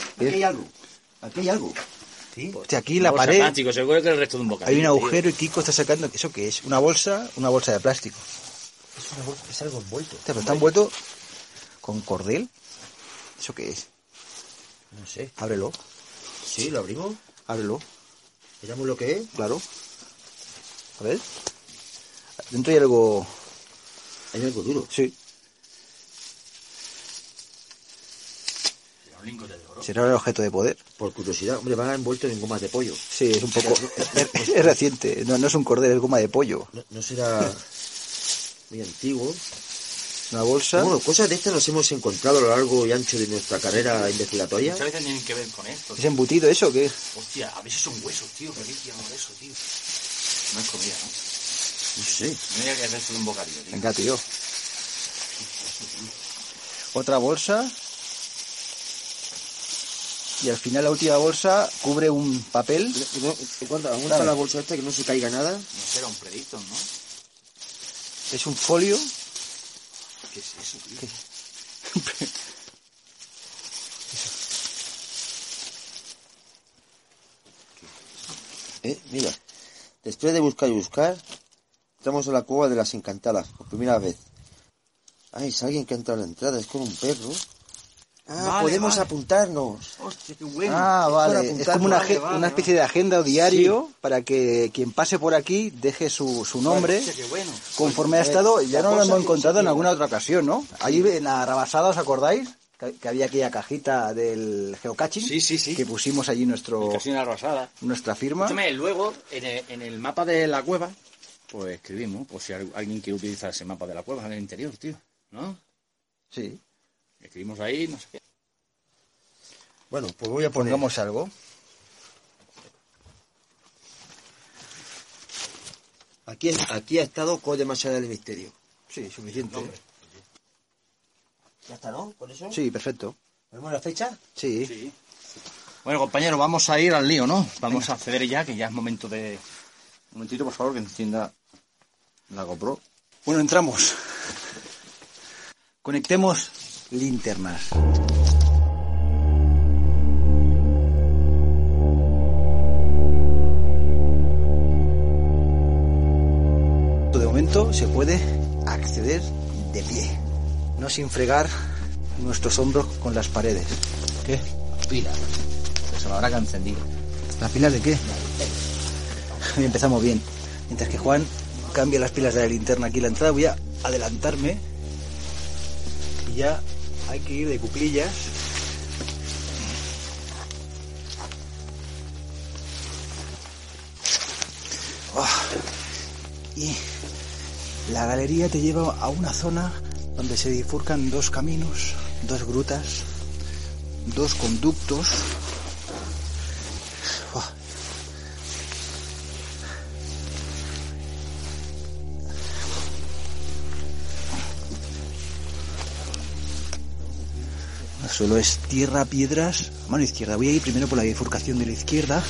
Aquí hay algo. ¿Sí? Hostia, aquí la pared. Plástico, seguro que el resto de un bocadillo. Hay un agujero y Kiko está sacando. ¿Eso qué es? Una bolsa de plástico. Es algo envuelto. Hostia, pero está envuelto con cordel. ¿Eso qué es? No sé. Ábrelo. Sí, lo abrimos. Ábrelo. ¿Miramos lo que es? Claro. A ver. Dentro hay algo... Hay algo duro. Sí. ¿Será el objeto de poder? Por curiosidad. Hombre, va envuelto en gomas de pollo. Sí, es un poco... es reciente. No es un cordel, es goma de pollo. No será muy antiguo. Una bolsa. Bueno, cosas de estas nos hemos encontrado a lo largo y ancho de nuestra carrera investigatoria. Muchas veces tienen que ver con esto. ¿Es embutido eso o qué? Hostia, a veces son huesos, tío. ¿Qué llamo eso, tío? No es comida, ¿no? No sé. No hay que hacerse un bocadillo, tío. Venga, tío. Otra bolsa. y al final la última bolsa cubre un papel. ¿Cuánto aguanta la bolsa esta que no se caiga nada? No será un predicto, ¿no? Es un folio. ¿Qué es eso, tío? Mira, después de buscar y buscar, estamos en la cueva de las encantadas, por primera vez. Ay, es alguien que ha entrado a la entrada, es con un perro. Vale, podemos apuntarnos. Hostia, qué bueno. Vale, es como una especie de agenda o diario para que quien pase por aquí deje su nombre. Hostia, qué bueno. Conforme ha estado, ya no lo hemos encontrado en alguna otra ocasión, ¿no? Ahí en la Rabasada, ¿os acordáis? Que había aquella cajita del geocaching. Sí. Que pusimos allí nuestra firma. Escúchame, luego, en el mapa de la cueva, pues escribimos, pues si alguien quiere utilizar ese mapa de la cueva en el interior, tío, ¿no? Sí. Escribimos ahí, no sé qué. Bueno, pues voy a poner... Pongamos algo. Aquí ha estado Code más allá del misterio. Sí, suficiente. Hombre. ¿Ya está, no? ¿Con eso? Sí, perfecto. ¿Ponemos la fecha? Sí. Bueno, compañero, vamos a ir al lío, ¿no? Vamos a acceder ya, que ya es momento de... Un momentito, por favor, que encienda la GoPro. Bueno, entramos. Conectemos linternas. De momento se puede acceder de pie, no sin fregar nuestros hombros con las paredes. ¿Qué? Pila. Pues se me habrá que encendido. ¿Las pilas de qué? Hoy empezamos bien. Mientras que Juan cambia las pilas de la linterna aquí en la entrada, voy a adelantarme y ya hay que ir de cuclillas. Y la galería te lleva a una zona donde se bifurcan dos caminos, dos grutas, dos conductos. El suelo es tierra, piedras, mano izquierda. Voy a ir primero por la bifurcación de la izquierda,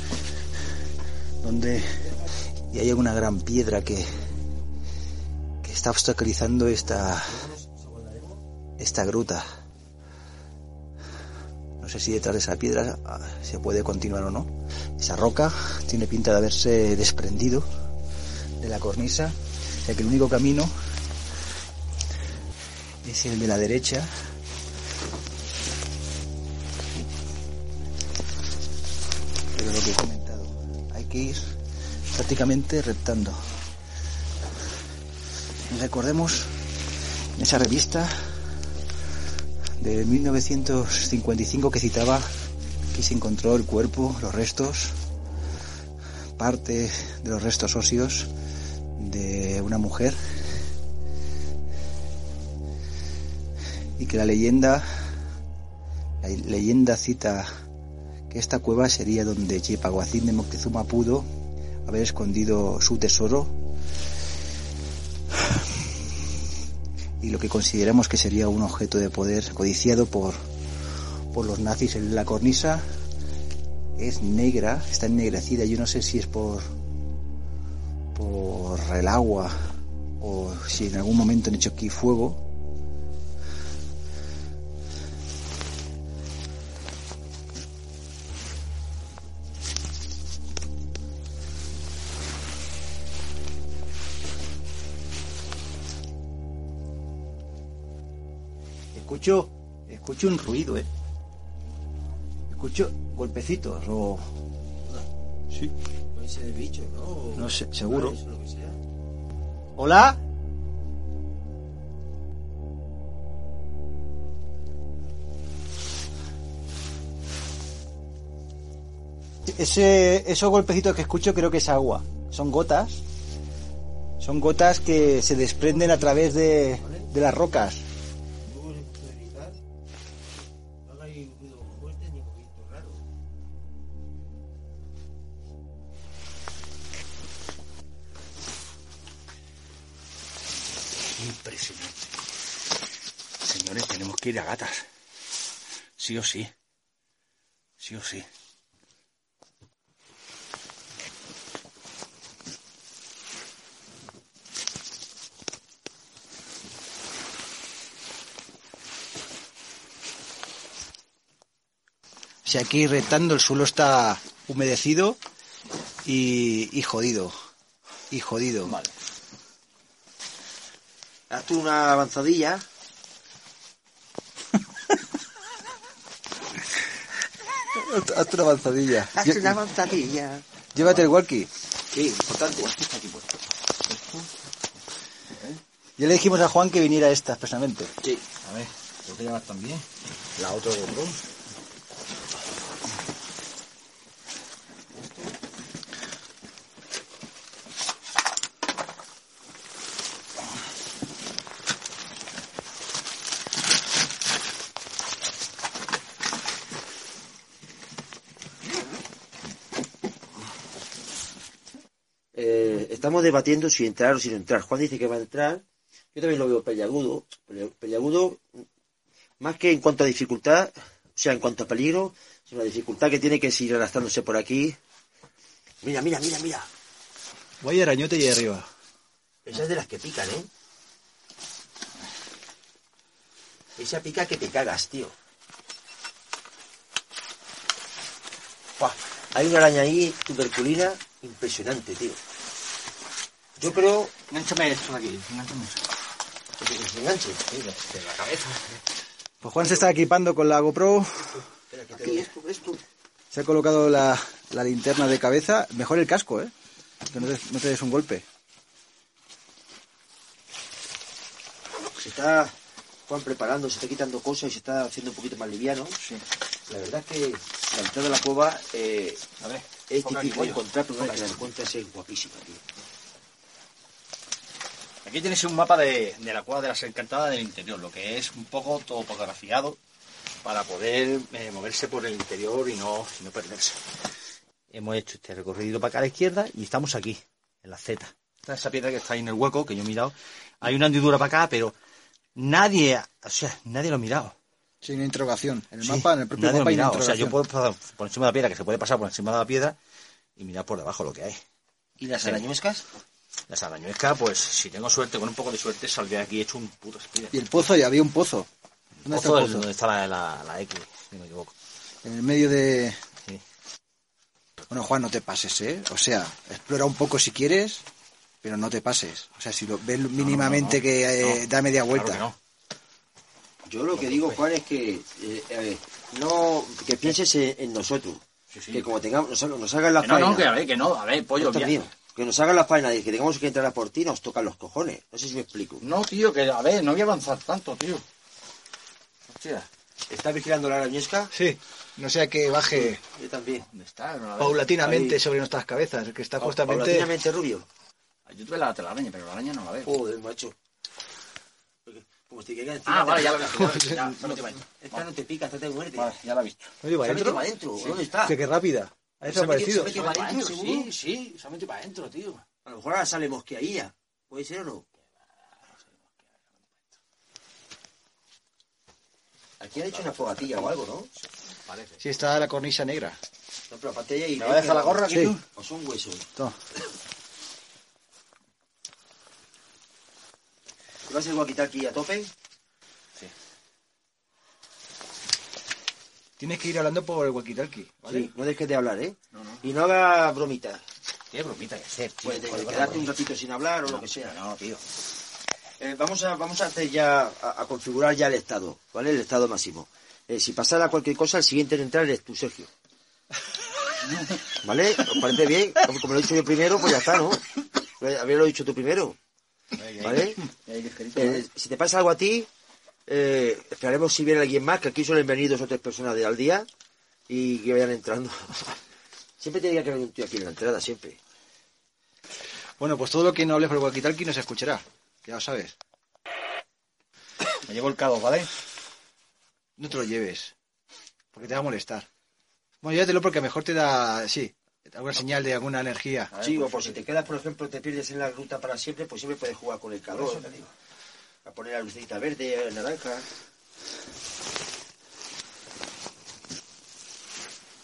donde y hay una gran piedra que está obstaculizando esta gruta. No sé si detrás de esa piedra se puede continuar o no. Esa roca tiene pinta de haberse desprendido de la cornisa, ya que el único camino es el de la derecha. Pero lo que he comentado, hay que ir prácticamente reptando. Recordemos esa revista de 1955 que citaba que se encontró el cuerpo, los restos, parte de los restos óseos de una mujer, y que la leyenda cita que esta cueva sería donde Chipaguazín de Moctezuma pudo haber escondido su tesoro y lo que consideramos que sería un objeto de poder codiciado por los nazis. En la cornisa es negra, está ennegrecida. Yo no sé si es por el agua o si en algún momento han hecho aquí fuego. Escucho un ruido, Escucho golpecitos o... Sí. Puede ser el bicho, ¿no? No sé, seguro. Eso, lo que sea. ¿Hola? Esos golpecitos que escucho creo que es agua. Son gotas. Son gotas que se desprenden a través de las rocas. Impresionante. Señores, tenemos que ir a gatas. Sí o sí. Sí o sí. Si aquí retando el suelo está humedecido y jodido. Y jodido. Vale. Haz tú una avanzadilla. Haz una avanzadilla. Haz una avanzadilla. Llévate el walkie. Sí, importante. Está aquí puesto. Ya le dijimos a Juan que viniera esta expresamente. Sí. A ver, tengo que llevar también La otra GoPro. Estamos debatiendo si entrar o si no entrar. Juan dice que va a entrar. Yo también lo veo peliagudo. Peliagudo, más que en cuanto a dificultad, o sea, en cuanto a peligro, sino la dificultad que tiene que es ir arrastrándose por aquí. Mira. Vaya arañote ahí arriba. Esa es de las que pican, ¿eh? Esa pica que te cagas, tío. ¡Buah! Hay una araña ahí, tuberculina, impresionante, tío. Yo creo... Engánchame esto de aquí, engánchame eso. Que se enganche, de la cabeza. Pues Juan se está equipando con la GoPro. Espera, que te esto. Se ha colocado la linterna de cabeza. Mejor el casco, ¿eh? Que no te des un golpe. Se está Juan preparando, se está quitando cosas y se está haciendo un poquito más liviano. Sí. La verdad es que la entrada de la cueva a ver, es difícil de encontrar, pero una vez que la encuentras es guapísima, tío. Aquí tenéis un mapa de la Cueva de las Encantadas del interior, lo que es un poco topografiado para poder moverse por el interior y no perderse. Hemos hecho este recorrido para acá a la izquierda y estamos aquí, en la Z. Esta es esa piedra que está ahí en el hueco, que yo he mirado. Hay una hendidura para acá, pero nadie lo ha mirado. Sí, una interrogación. En el mapa, en el propio nadie mapa hay una mirado. O sea, interrogación. yo puedo pasar por encima de la piedra, que se puede pasar por encima de la piedra y mirar por debajo lo que hay. ¿Y las arañuescas? Las arañuescas, pues si tengo suerte, con un poco de suerte, saldré aquí hecho un puto spider. Y el pozo, ya había un pozo. ¿Dónde está el pozo? Donde está la X, si no me equivoco. En el medio de... Sí. Bueno, Juan, no te pases, ¿eh? O sea, explora un poco si quieres, pero no te pases. O sea, si lo ves mínimamente que da media vuelta. Claro que Yo lo que digo, Juan, es que que pienses en nosotros. Sí. Que como tengamos, nos hagan la faena. A ver, pollo. Que nos hagan la faena y que tengamos que entrar a por ti, nos tocan los cojones. No sé si me explico. No, tío, a ver, no voy a avanzar tanto, tío. Hostia. ¿Estás vigilando la arañesca? Sí, no sea que baje Yo también. ¿Dónde está? No, paulatinamente ahí. sobre nuestras cabezas, que está justamente... Paulatinamente, Rubio. Yo tuve la araña, pero la araña no la veo. Joder, macho. Como te caiga encima. Ah, vale, ya lo veo. Ya, no te vayas. Esta no te pica, esta te muerde. Vale, ya la he visto. Oye, ¿va ¿Se ha metido adentro? para adentro? ¿Dónde está? Qué rápida. Ha ¿Se ha metido desaparecido. para adentro, seguro? Sí, se ha metido para adentro, tío. A lo mejor ahora sale mosqueadilla. ¿Puede ser o no? Aquí han hecho una fogatilla o algo, ¿no? Parece. Sí, está la cornisa negra. No, pero aparte de ahí... ¿Me va a dejar la gorra aquí Sí. tú? O son huesos. Toma. ¿Te vas el walkie-talkie a tope? Tienes que ir hablando por el walkie-talkie, ¿vale? Sí, no dejes de hablar, ¿eh? No. Y no hagas bromitas. Qué bromita que hacer, tío. Pues de quedarte un ratito sin hablar o lo que sea. No, tío. Vamos a hacer ya, a configurar ya el estado, ¿vale? El estado máximo. Si pasara cualquier cosa, el siguiente en entrar eres tú, Sergio. ¿Vale? ¿Os parece bien? Como lo he dicho yo primero, pues ya está, ¿no? Habríalo dicho tú primero. ¿Vale? Si te pasa algo a ti, esperaremos si viene alguien más, que aquí suelen venir 2 o 3 personas al día y que vayan entrando. Siempre tendría que haber un tío aquí en la entrada, siempre. Bueno, pues todo lo que no hables por el walkie-talkie no se escuchará. Ya lo sabes. Me llevo el cabo, ¿vale? No te lo lleves, porque te va a molestar. Bueno, llévatelo porque mejor te da, sí, alguna señal de alguna energía. Sí, o por si te quedas, por ejemplo, te pierdes en la ruta para siempre, pues siempre puedes jugar con el calor. A poner la lucecita verde, naranja.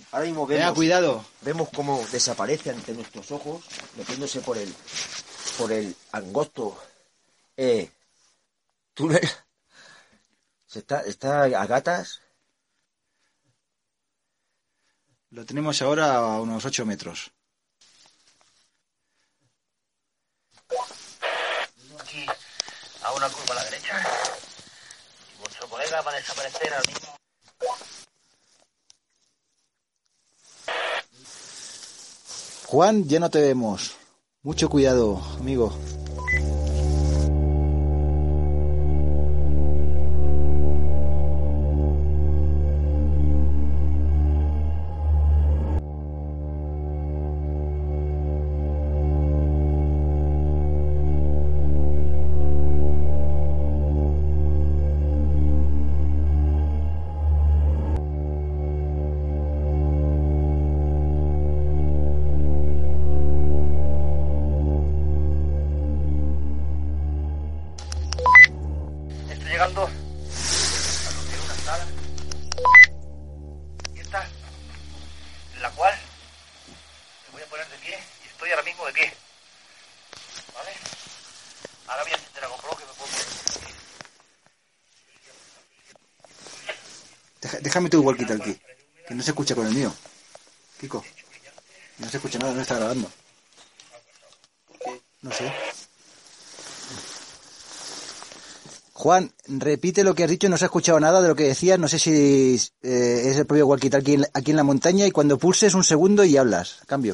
Ahora mismo Tenga cuidado. Vemos cómo desaparece ante nuestros ojos, metiéndose por el angosto túnel. Está a gatas. Lo tenemos ahora a unos 8 metros. Aquí a una curva a la derecha. Y vuestro colega va a desaparecer al mismo. Juan, ya no te vemos. Mucho cuidado, amigo. Estoy llegando a lo que es una sala. Y esta, en la cual me voy a poner de pie y estoy ahora mismo de pie. ¿Vale? Ahora voy a encender la GoPro que me puedo poner. Déjame tu walkie-talkie, que no se escucha con el mío. Kiko, no se escucha nada, no está grabando. ¿Por qué? No sé. Juan, repite lo que has dicho, no se ha escuchado nada de lo que decías, no sé si es el propio walkie-talkie aquí en la montaña, y cuando pulses un segundo y hablas. Cambio.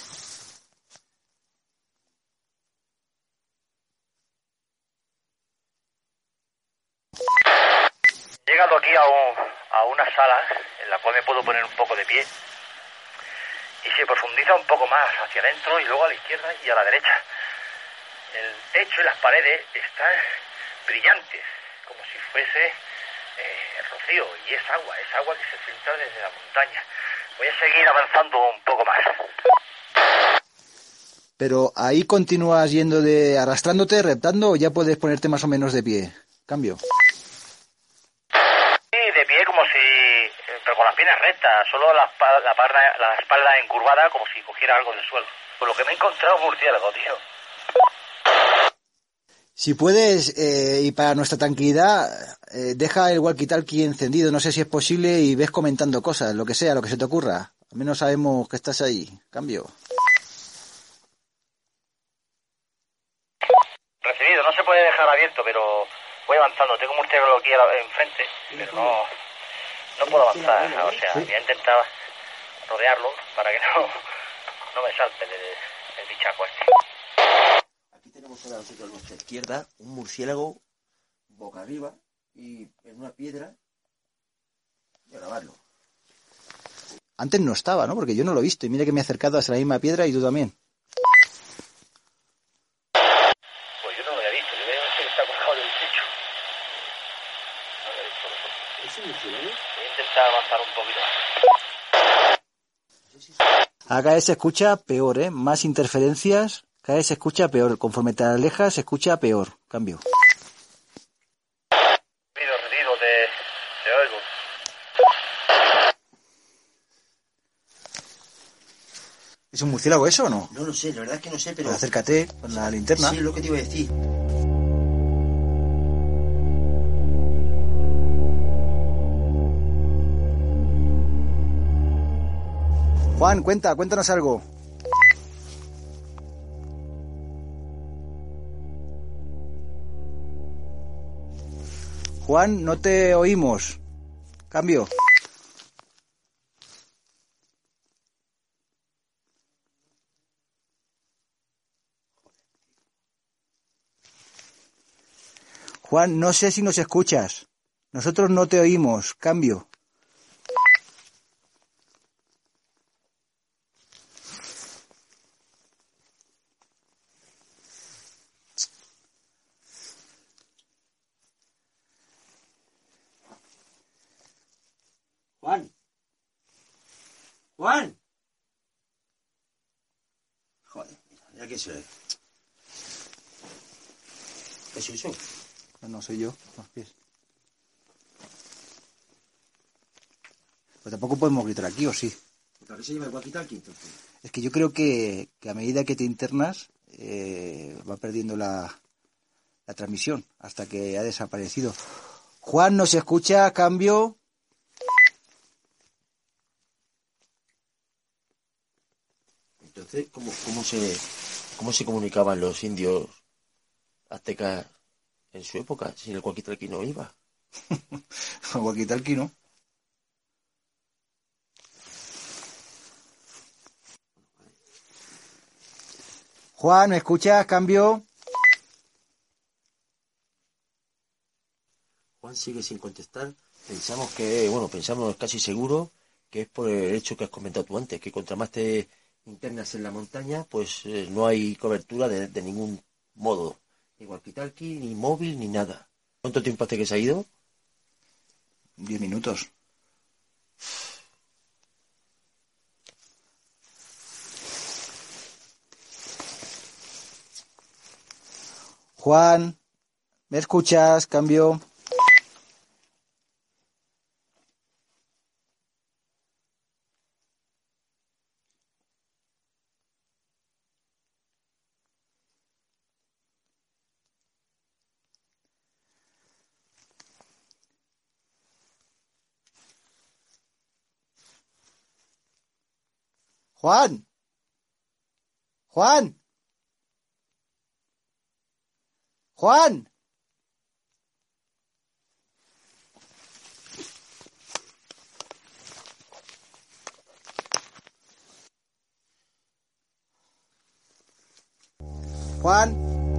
He llegado aquí a una sala en la cual me puedo poner un poco de pie y se profundiza un poco más hacia adentro y luego a la izquierda y a la derecha. El techo y las paredes están brillantes, como si fuese rocío, y es agua que se filtra desde la montaña. Voy a seguir avanzando un poco más. Pero ahí continúas yendo arrastrándote, reptando, o ya puedes ponerte más o menos de pie. Cambio. Sí, de pie como si, pero con las piernas rectas, solo la espalda encurvada como si cogiera algo del suelo. Por lo que me he encontrado un murciélago, tío. Si puedes, y para nuestra tranquilidad, deja el walkie-talkie encendido, no sé si es posible, y ves comentando cosas, lo que sea, lo que se te ocurra. Al menos sabemos que estás ahí. Cambio. Recibido, no se puede dejar abierto, pero voy avanzando. Tengo un murciélago aquí enfrente, pero no puedo avanzar. O sea, voy a intentar rodearlo para que no me salte el bichaco este. Aquí tenemos ahora nosotros a nuestra izquierda un murciélago boca arriba y en una piedra y a grabarlo. Antes no estaba, ¿no? Porque yo no lo he visto, y mira que me he acercado hasta la misma piedra y tú también. Pues yo no lo había visto, yo veo que está colgado del techo. No lo he visto nosotros. ¿Es un murciélago? Voy a intentar avanzar un poquito más. Cada vez se escucha peor, ¿eh? Más interferencias, cada vez se escucha peor. Conforme te alejas, se escucha peor. Cambio. Recibido, te oigo. ¿Es un murciélago eso o no? No lo sé, la verdad es que no sé, pero... Pues acércate con la linterna. Sí, es lo que te iba a decir. Juan, cuéntanos algo. Juan, no te oímos. Cambio. Juan, no sé si nos escuchas. Nosotros no te oímos. Cambio. Juan. Juan. Joder, mira que se ve. ¿Qué es eso? No, soy yo. Los pies. Pues tampoco podemos gritar aquí, ¿o sí? ¿Para qué se lleva el walkie-talkie entonces? Es que yo creo que a medida que te internas va perdiendo la transmisión hasta que ha desaparecido. Juan, ¿nos escucha? Cambio. Entonces, ¿cómo se comunicaban los indios aztecas en su época? Si el walkie-talkie no iba. El walkie-talkie no. Juan, ¿me escuchas? Cambio. Juan sigue sin contestar. Pensamos casi seguro que es por el hecho que has comentado tú antes, que contra más te internas en la montaña, pues no hay cobertura de ningún modo. Ni walkie-talkie, ni móvil, ni nada. ¿Cuánto tiempo hace que se ha ido? 10 minutos. Juan, ¿me escuchas? Cambio. Juan. Juan. Juan. Juan.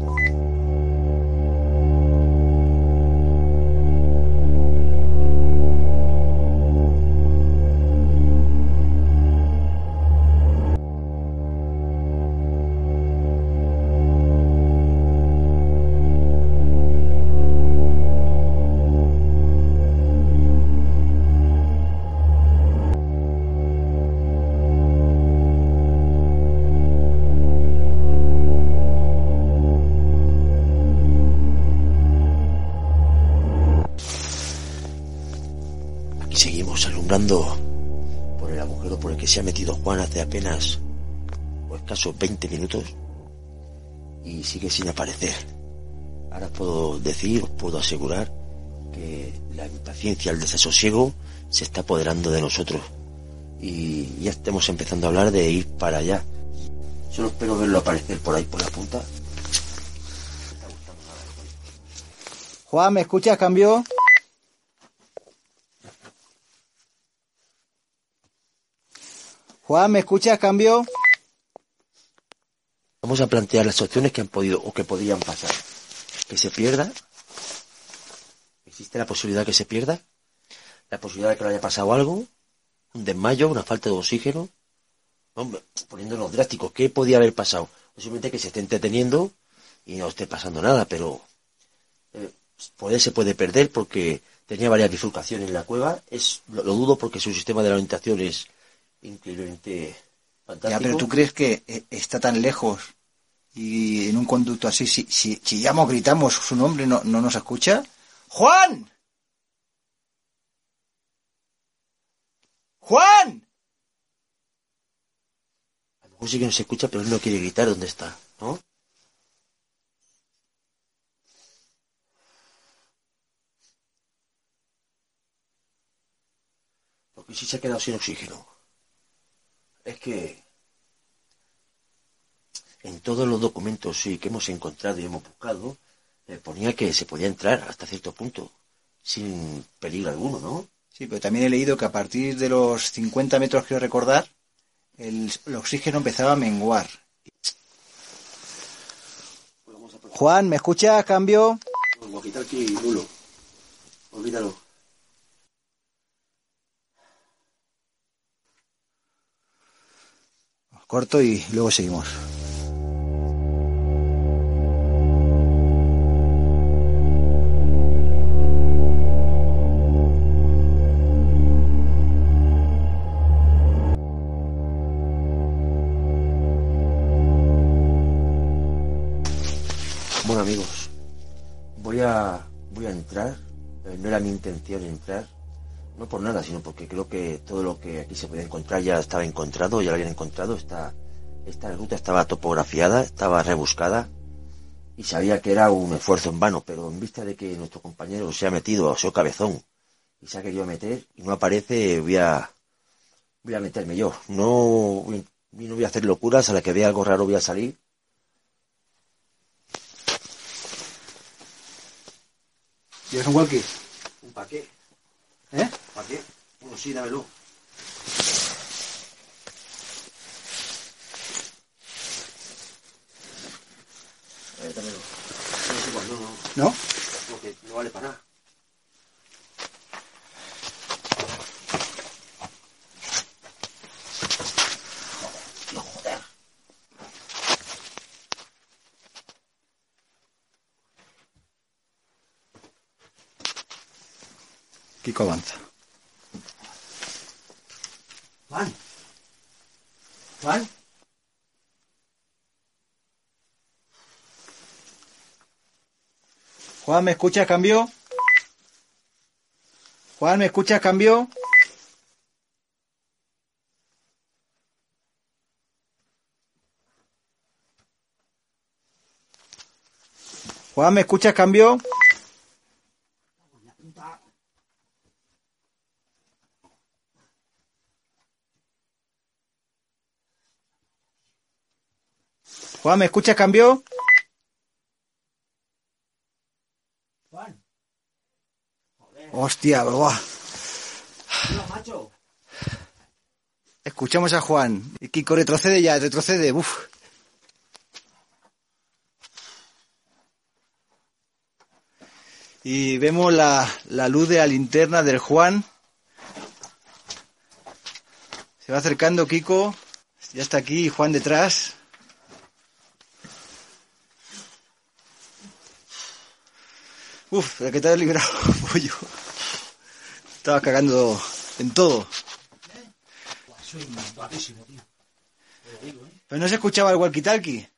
Por el agujero por el que se ha metido Juan hace apenas escasos 20 minutos y sigue sin aparecer. Ahora os puedo asegurar que la impaciencia, el desasosiego se está apoderando de nosotros y ya estamos empezando a hablar de ir para allá. Solo espero verlo aparecer por ahí por la punta. Juan, ¿me escuchas? Cambio. Juan, ¿me escuchas? Cambio. Vamos a plantear las opciones que han podido o que podrían pasar. Que se pierda. Existe la posibilidad de que se pierda. La posibilidad de que le haya pasado algo. Un desmayo, una falta de oxígeno. Hombre, poniéndonos drásticos, ¿qué podía haber pasado? Posiblemente que se esté entreteniendo y no esté pasando nada, pero poder se puede perder porque tenía varias bifurcaciones en la cueva. Lo dudo porque su sistema de alimentación es increíblemente fantástico. Ya, pero ¿tú crees que está tan lejos y en un conducto así, si llamo, gritamos su nombre, no nos escucha? ¡Juan! ¡Juan! A lo mejor sí que no se escucha, pero él no quiere gritar dónde está, ¿no? Porque sí se ha quedado sin oxígeno. Es que en todos los documentos que hemos encontrado y hemos buscado, ponía que se podía entrar hasta cierto punto, sin peligro alguno, ¿no? Sí, pero también he leído que a partir de los 50 metros, quiero recordar, el oxígeno empezaba a menguar. Juan, ¿me escuchas? Cambio. Vamos a quitar aquí nulo. Olvídalo. Corto y luego seguimos. Bueno, amigos, voy a entrar. No era mi intención entrar, No por nada, sino porque creo que todo lo que aquí se podía encontrar ya estaba encontrado, ya lo habían encontrado. Esta ruta estaba topografiada, estaba rebuscada y sabía que era un esfuerzo en vano, pero en vista de que nuestro compañero se ha metido a su cabezón y se ha querido meter y no aparece, voy a meterme yo. No voy a hacer locuras, a la que vea algo raro voy a salir. ¿Quieres un walkie? ¿Un pa' qué? ¿Eh? ¿Para qué? Bueno, sí, dámelo. Dámelo. No es igual, no. ¿No? Porque no vale para nada. Tío, joder. Kiko avanza. Juan. Juan, ¿me escuchas? ¿Cambio? Juan, ¿me escuchas? ¿Cambio? Juan, ¿me escuchas? ¿Cambio? Juan, ¿me escuchas? ¿Cambio? Juan. Hostia, buah. Macho. Escuchamos a Juan. Y Kiko retrocede ya, retrocede. Uf. Y vemos la luz de la linterna del Juan. Se va acercando Kiko. Ya está aquí Juan detrás. Uf, pero que te has librado, pollo. Estaba cagando en todo. Soy guapísimo, tío. Pero no se escuchaba el walkie-talkie.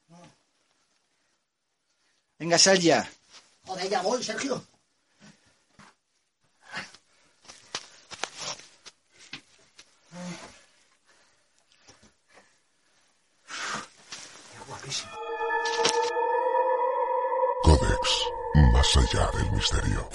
Venga, sal ya. Joder, ya voy, Sergio. Guapísimo. Codex, más allá del misterio.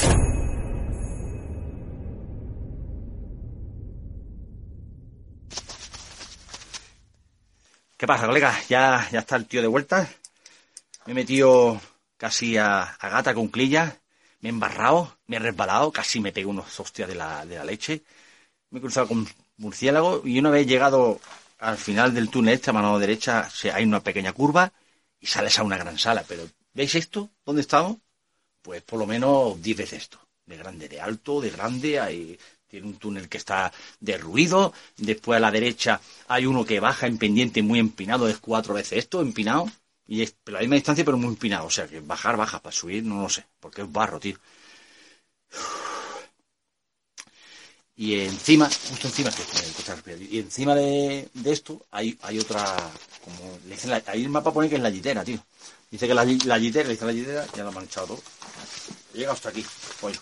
¿Qué pasa, colega? Ya está el tío de vuelta. Me he metido casi a gata con clilla. Me he embarrado, me he resbalado, casi me pego unos hostias de la leche. Me he cruzado con murciélago y una vez llegado al final del túnel, a mano derecha, hay una pequeña curva y sales a una gran sala. Pero, ¿veis esto? ¿Dónde estamos? Pues por lo menos 10 veces esto. De grande, de alto, de grande. Tiene un túnel que está derruido. Después a la derecha hay uno que baja en pendiente muy empinado. Es 4 veces esto, empinado. Y es a la misma distancia, pero muy empinado. O sea, que baja. Para subir, no lo sé. Porque es barro, tío. Y encima, justo encima, y encima de esto hay otra, como le dicen, ahí el mapa pone que es la Llitera, tío. Dice que la Llitera, dice la Llitera, ya lo han manchado todo. He llegado hasta aquí, pollo.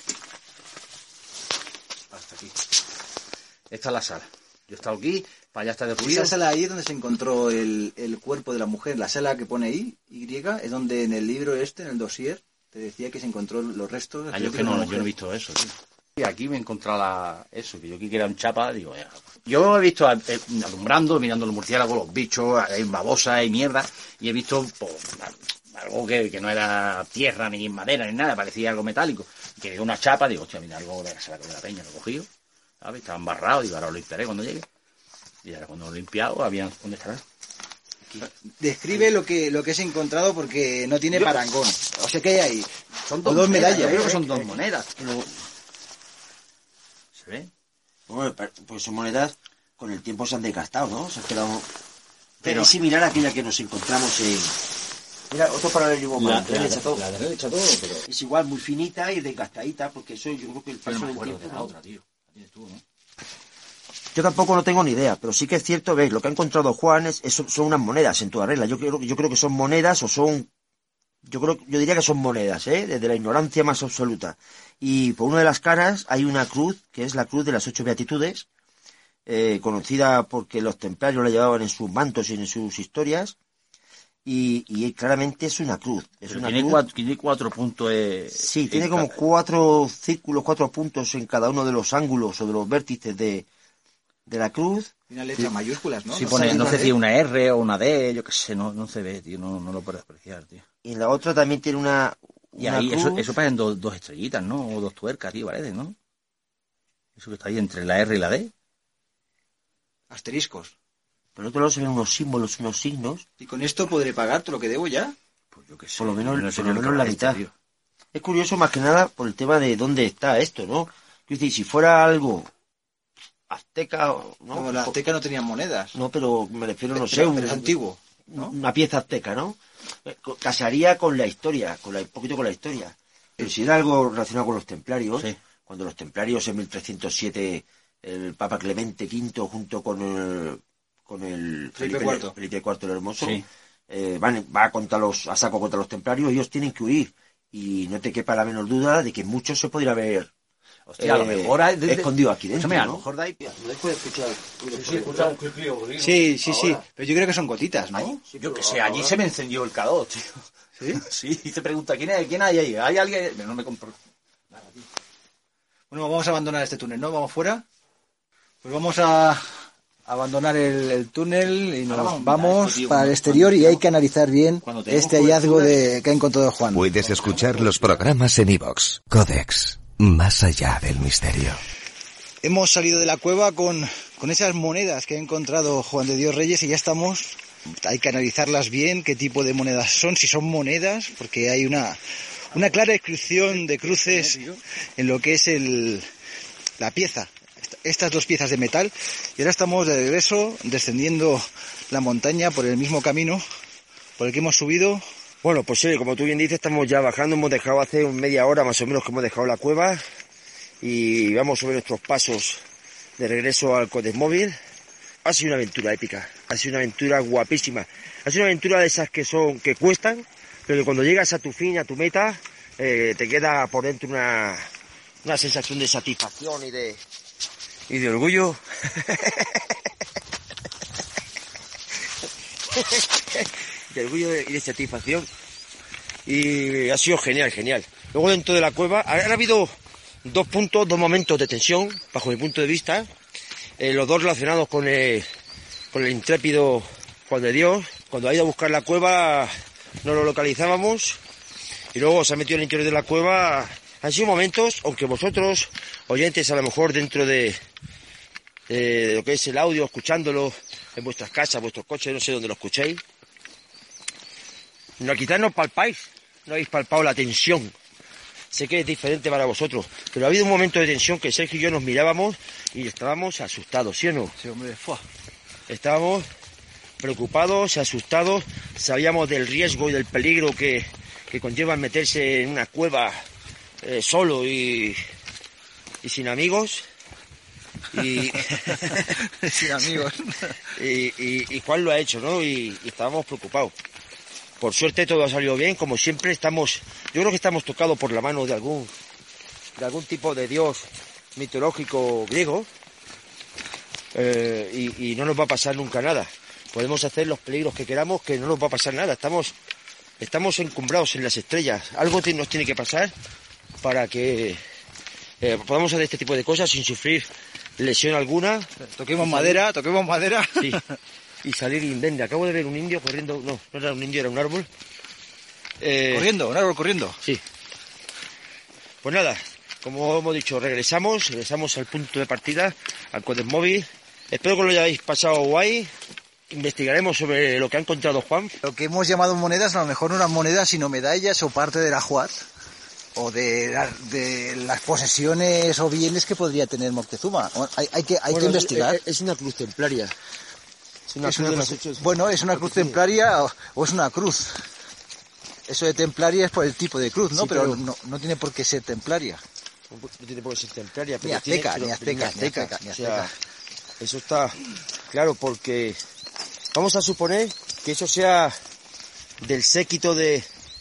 Hasta aquí. Esta es la sala. Yo he estado aquí, para allá está derruido. Esa sala ahí es donde se encontró el cuerpo de la mujer. La sala que pone ahí, Y, es donde en el libro en el dossier, te decía que se encontró los restos. Yo no he visto eso, tío. Y aquí me he encontrado eso, que yo aquí quería un chapa, digo, ya. Yo he visto alumbrando, mirando los murciélagos, los bichos, hay babosa, hay mierda, y he visto pues, algo que no era tierra, ni madera, ni nada, parecía algo metálico. Que veo una chapa, digo, hostia, mira, algo de la peña, lo he cogido, ¿sabes? Estaba embarrado, digo, ahora lo limpiaré cuando llegue. Y ahora cuando lo he limpiado, ¿dónde estará? Aquí. Describe lo que has encontrado porque no tiene parangón. O sea, ¿qué hay ahí? Son dos medallas. Yo creo que son 2 monedas. ¿Se ve? Bueno, pues son monedas con el tiempo se han desgastado, ¿no? Se han quedado... Pero es similar a aquella que nos encontramos en... Mira, otro paralelismo más. La derecha todo, pero... Es igual, muy finita y desgastadita, porque eso yo creo que el paso del tiempo... De la otra, tío. Tú, ¿no? Yo tampoco no tengo ni idea, pero sí que es cierto, veis, lo que ha encontrado Juan son unas monedas en toda regla. Yo creo que son monedas o son yo diría que son monedas, desde la ignorancia más absoluta. Y por una de las caras hay una cruz, que es la cruz de las 8 beatitudes, conocida porque los templarios la llevaban en sus mantos y en sus historias, y claramente es una cruz. Tiene 4 puntos. Sí, tiene como 4 círculos, 4 puntos en cada uno de los ángulos o de los vértices de la cruz. Una letra mayúsculas, ¿no? Sí, pone, no sé si una R o una D, yo qué sé, no se ve, tío, no lo puedes apreciar, tío. Y en la otra también tiene una y ahí cruz. eso parecen dos estrellitas, ¿no? O 2 tuercas, tío, parece, ¿no? Eso que está ahí entre la R y la D. Asteriscos. Por otro lado se ven unos símbolos, unos signos. ¿Y con esto podré pagar todo lo que debo ya? Pues yo qué sé. Por lo menos la mitad. Tío. Es curioso más que nada por el tema de dónde está esto, ¿no? Quiero decir, si fuera algo azteca, ¿no? No, la azteca no tenían monedas. No, pero me refiero, no sé, un antiguo, ¿no? Una pieza azteca, ¿no? Casaría con la historia, un poquito con la historia. Pero si era algo relacionado con los templarios, sí. Cuando los templarios en 1307, el Papa Clemente V junto con el Felipe IV el Hermoso, sí. Va a saco contra los templarios, ellos tienen que huir. Y no te quepa la menor duda de que muchos se podría haber a lo mejor escondido aquí dentro, ¿no? A lo mejor de ahí puede escuchar. Sí. Pero yo creo que son gotitas, ¿no? Ay, yo que sé, allí se me encendió el K2, tío. ¿Sí? Sí, y te pregunta, ¿quién hay ahí? ¿Hay alguien? No me compro nada, tío. Bueno, vamos a abandonar este túnel, ¿no? ¿Vamos fuera? Pues vamos a abandonar el túnel y nos vamos para el exterior y hay que analizar bien este hallazgo que ha encontrado Juan. Puedes escuchar los programas en iVoox. Codex, más allá del misterio. Hemos salido de la cueva con esas monedas que ha encontrado Juan de Dios Reyes y ya estamos. Hay que analizarlas bien, qué tipo de monedas son, si son monedas, porque hay una clara descripción de cruces en lo que es la pieza. Estas 2 piezas de metal, y ahora estamos de regreso descendiendo la montaña por el mismo camino por el que hemos subido. Bueno, pues sí, como tú bien dices, estamos ya bajando, hemos dejado hace media hora más o menos que hemos dejado la cueva y vamos sobre nuestros pasos de regreso al Codex móvil. Ha sido una aventura épica, ha sido una aventura guapísima, ha sido una aventura de esas que cuestan, pero que cuando llegas a tu fin, a tu meta, te queda por dentro una sensación de satisfacción y de orgullo. De orgullo y de satisfacción. Y ha sido genial. Luego dentro de la cueva han habido 2 momentos de tensión, bajo mi punto de vista. Los 2 relacionados con el intrépido Juan de Dios. Cuando ha ido a buscar la cueva no lo localizábamos. Y luego se ha metido en el interior de la cueva. Han sido momentos, aunque vosotros, oyentes, a lo mejor dentro de lo que es el audio, escuchándolo en vuestras casas, vuestros coches, no sé dónde lo escuchéis, quizás no palpáis, no habéis palpado la tensión. Sé que es diferente para vosotros, pero ha habido un momento de tensión que Sergio y yo nos mirábamos y estábamos asustados, ¿sí o no? Sí, hombre, estábamos preocupados, asustados, sabíamos del riesgo y del peligro que conlleva meterse en una cueva solo y sin amigos. Y sin amigos. y Juan lo ha hecho, ¿no? Y estábamos preocupados. Por suerte todo ha salido bien, como siempre yo creo que estamos tocados por la mano de algún tipo de dios mitológico griego, y no nos va a pasar nunca nada. Podemos hacer los peligros que queramos, que no nos va a pasar nada. Estamos encumbrados en las estrellas. Algo nos tiene que pasar para que podamos hacer este tipo de cosas sin sufrir lesión alguna. Toquemos madera. Sí. Y salir indemne. Acabo de ver un indio corriendo. No era un indio, era un árbol. Un árbol corriendo. Sí. Pues nada, como hemos dicho, regresamos al punto de partida, al Codex móvil. Espero que lo hayáis pasado guay. Investigaremos sobre lo que ha encontrado Juan. Lo que hemos llamado monedas, a lo mejor no eran monedas, sino medallas o parte de la Juat, o de las posesiones o bienes que podría tener Moctezuma. Hay que investigar. Es una cruz templaria. Es una cruz templaria o es una cruz. Eso de templaria es por el tipo de cruz, ¿no? Sí, pero no tiene por qué ser templaria. No tiene por qué ser templaria. Ni azteca. O sea, eso está claro, porque vamos a suponer que eso sea del séquito de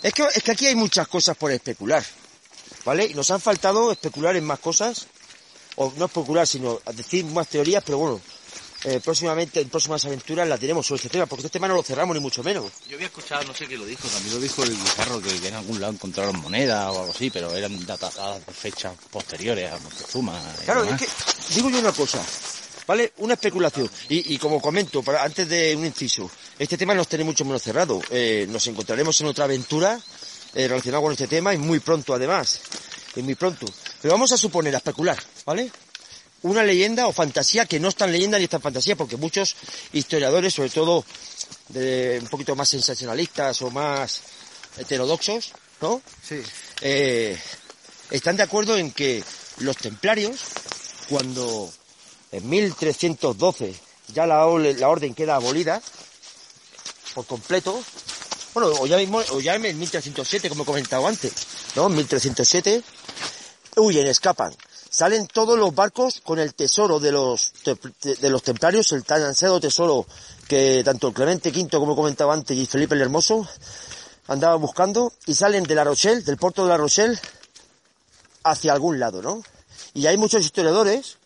Es que aquí hay muchas cosas por especular, ¿vale? Y nos han faltado especular en más cosas, o no especular, sino decir más teorías, pero bueno, próximamente, en próximas aventuras la tenemos sobre este tema, porque este tema no lo cerramos ni mucho menos. Yo había escuchado, no sé quién lo dijo, también lo dijo el guijarro, que en algún lado encontraron monedas o algo así, pero eran datadas de fechas posteriores a Moctezuma. Claro, es que, digo yo una cosa, ¿vale? Una especulación, y como comento, antes de un inciso, este tema nos tiene mucho menos cerrado, nos encontraremos en otra aventura relacionada con este tema, y muy pronto además, pero vamos a suponer, a especular, ¿vale? Una leyenda o fantasía que no es tan leyenda ni es tan fantasía, porque muchos historiadores, sobre todo un poquito más sensacionalistas o más heterodoxos, ¿no? Sí. Están de acuerdo en que los templarios, cuando en 1312 ya la orden queda abolida por completo, bueno, o ya en 1307, como he comentado antes, ¿no? En 1307 huyen, escapan. Salen todos los barcos con el tesoro de los templarios, el tan ansiado tesoro que tanto Clemente V, como he comentado antes, y Felipe el Hermoso andaban buscando, y salen de La Rochelle, del puerto de La Rochelle, hacia algún lado, ¿no? Y hay muchos historiadores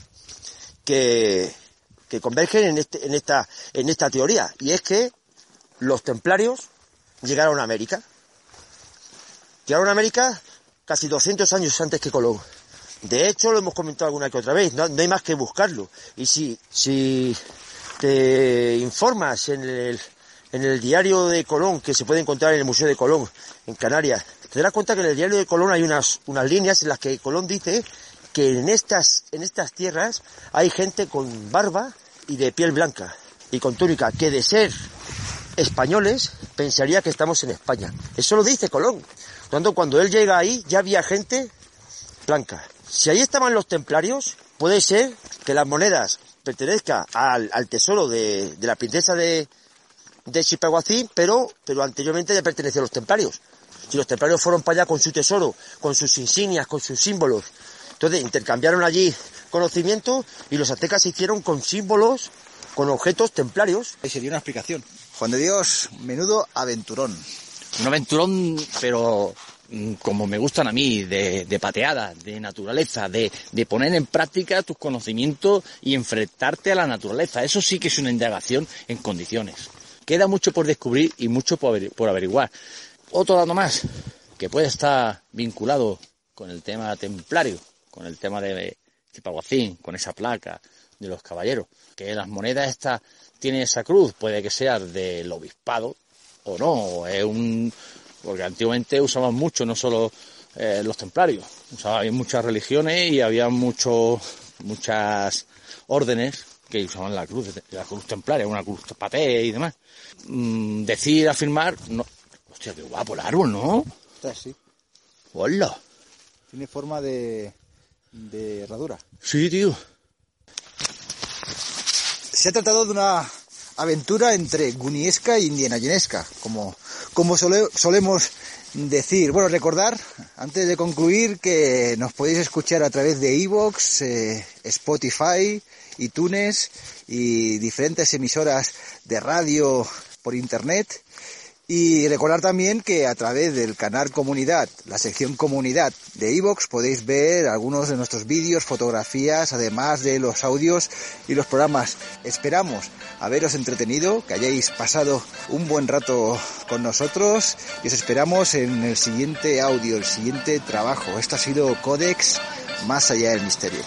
que convergen en esta teoría, y es que los templarios llegaron a América. Llegaron a América casi 200 años antes que Colón. De hecho, lo hemos comentado alguna que otra vez, no hay más que buscarlo. Y si te informas en el diario de Colón, que se puede encontrar en el Museo de Colón, en Canarias, te darás cuenta que en el diario de Colón hay unas líneas en las que Colón dice que en estas tierras hay gente con barba y de piel blanca y con túnica, que de ser españoles pensaría que estamos en España. Eso lo dice Colón. Por tanto, cuando él llega ahí ya había gente blanca. Si ahí estaban los templarios, puede ser que las monedas pertenezcan al tesoro de la princesa de Chipaguazín, pero anteriormente ya pertenecía a los templarios. Si los templarios fueron para allá con su tesoro, con sus insignias, con sus símbolos, entonces intercambiaron allí conocimiento y los aztecas se hicieron con símbolos, con objetos templarios. Ahí se dio una explicación. Juan de Dios, menudo aventurón. Un aventurón, pero como me gustan a mí, de pateada, de naturaleza, de poner en práctica tus conocimientos y enfrentarte a la naturaleza. Eso sí que es una indagación en condiciones. Queda mucho por descubrir y mucho por averiguar. Otro dato más, que puede estar vinculado con el tema templario, con el tema de Chipaguazín, con esa placa de los caballeros, que las monedas estas tienen esa cruz, puede que sea del obispado o no, porque antiguamente usaban mucho, no solo los templarios, había muchas religiones y había muchas órdenes que usaban la cruz templaria, una cruz paté y demás. Afirmar, no, hostia, qué guapo el árbol, ¿no? Sí. ¡Hola! Tiene forma de herradura. Sí, tío. Se ha tratado de una aventura entre guniesca e indianajonesca, como solemos decir. Bueno, recordar, antes de concluir, que nos podéis escuchar a través de iVoox, Spotify, iTunes y diferentes emisoras de radio por internet. Y recordar también que a través del canal Comunidad, la sección Comunidad de iVoox, podéis ver algunos de nuestros vídeos, fotografías, además de los audios y los programas. Esperamos haberos entretenido, que hayáis pasado un buen rato con nosotros y os esperamos en el siguiente audio, el siguiente trabajo. Esto ha sido Codex Más Allá del Misterio.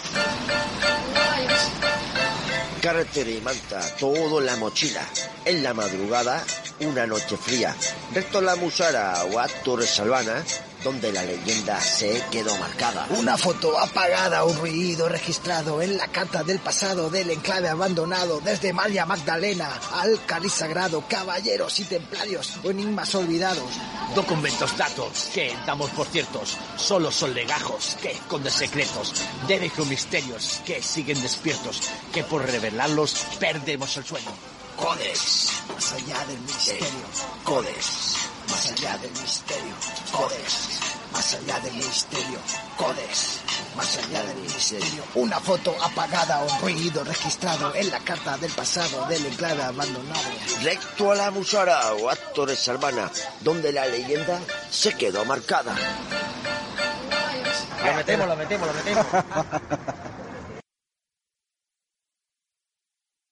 Carretera y manta, todo en la mochila. En la madrugada, una noche fría. Recto a la Musara o a Torresalvana, donde la leyenda se quedó marcada. Una foto apagada, un ruido registrado en la carta del pasado del enclave abandonado, desde María Magdalena al cáliz sagrado, caballeros y templarios, enigmas olvidados. Documentos, datos que damos por ciertos, solo son legajos que esconden secretos, debijo misterios que siguen despiertos, que por revelarlos perdemos el sueño. Codex, más allá del misterio. Codex, más allá del misterio. Codex, más allá del misterio. Codex, más allá del misterio. Una foto apagada o un ruido registrado en la carta del pasado del enclave abandonado. Recto a la Musara o Actores Salvana, donde la leyenda se quedó marcada. Lo metemos.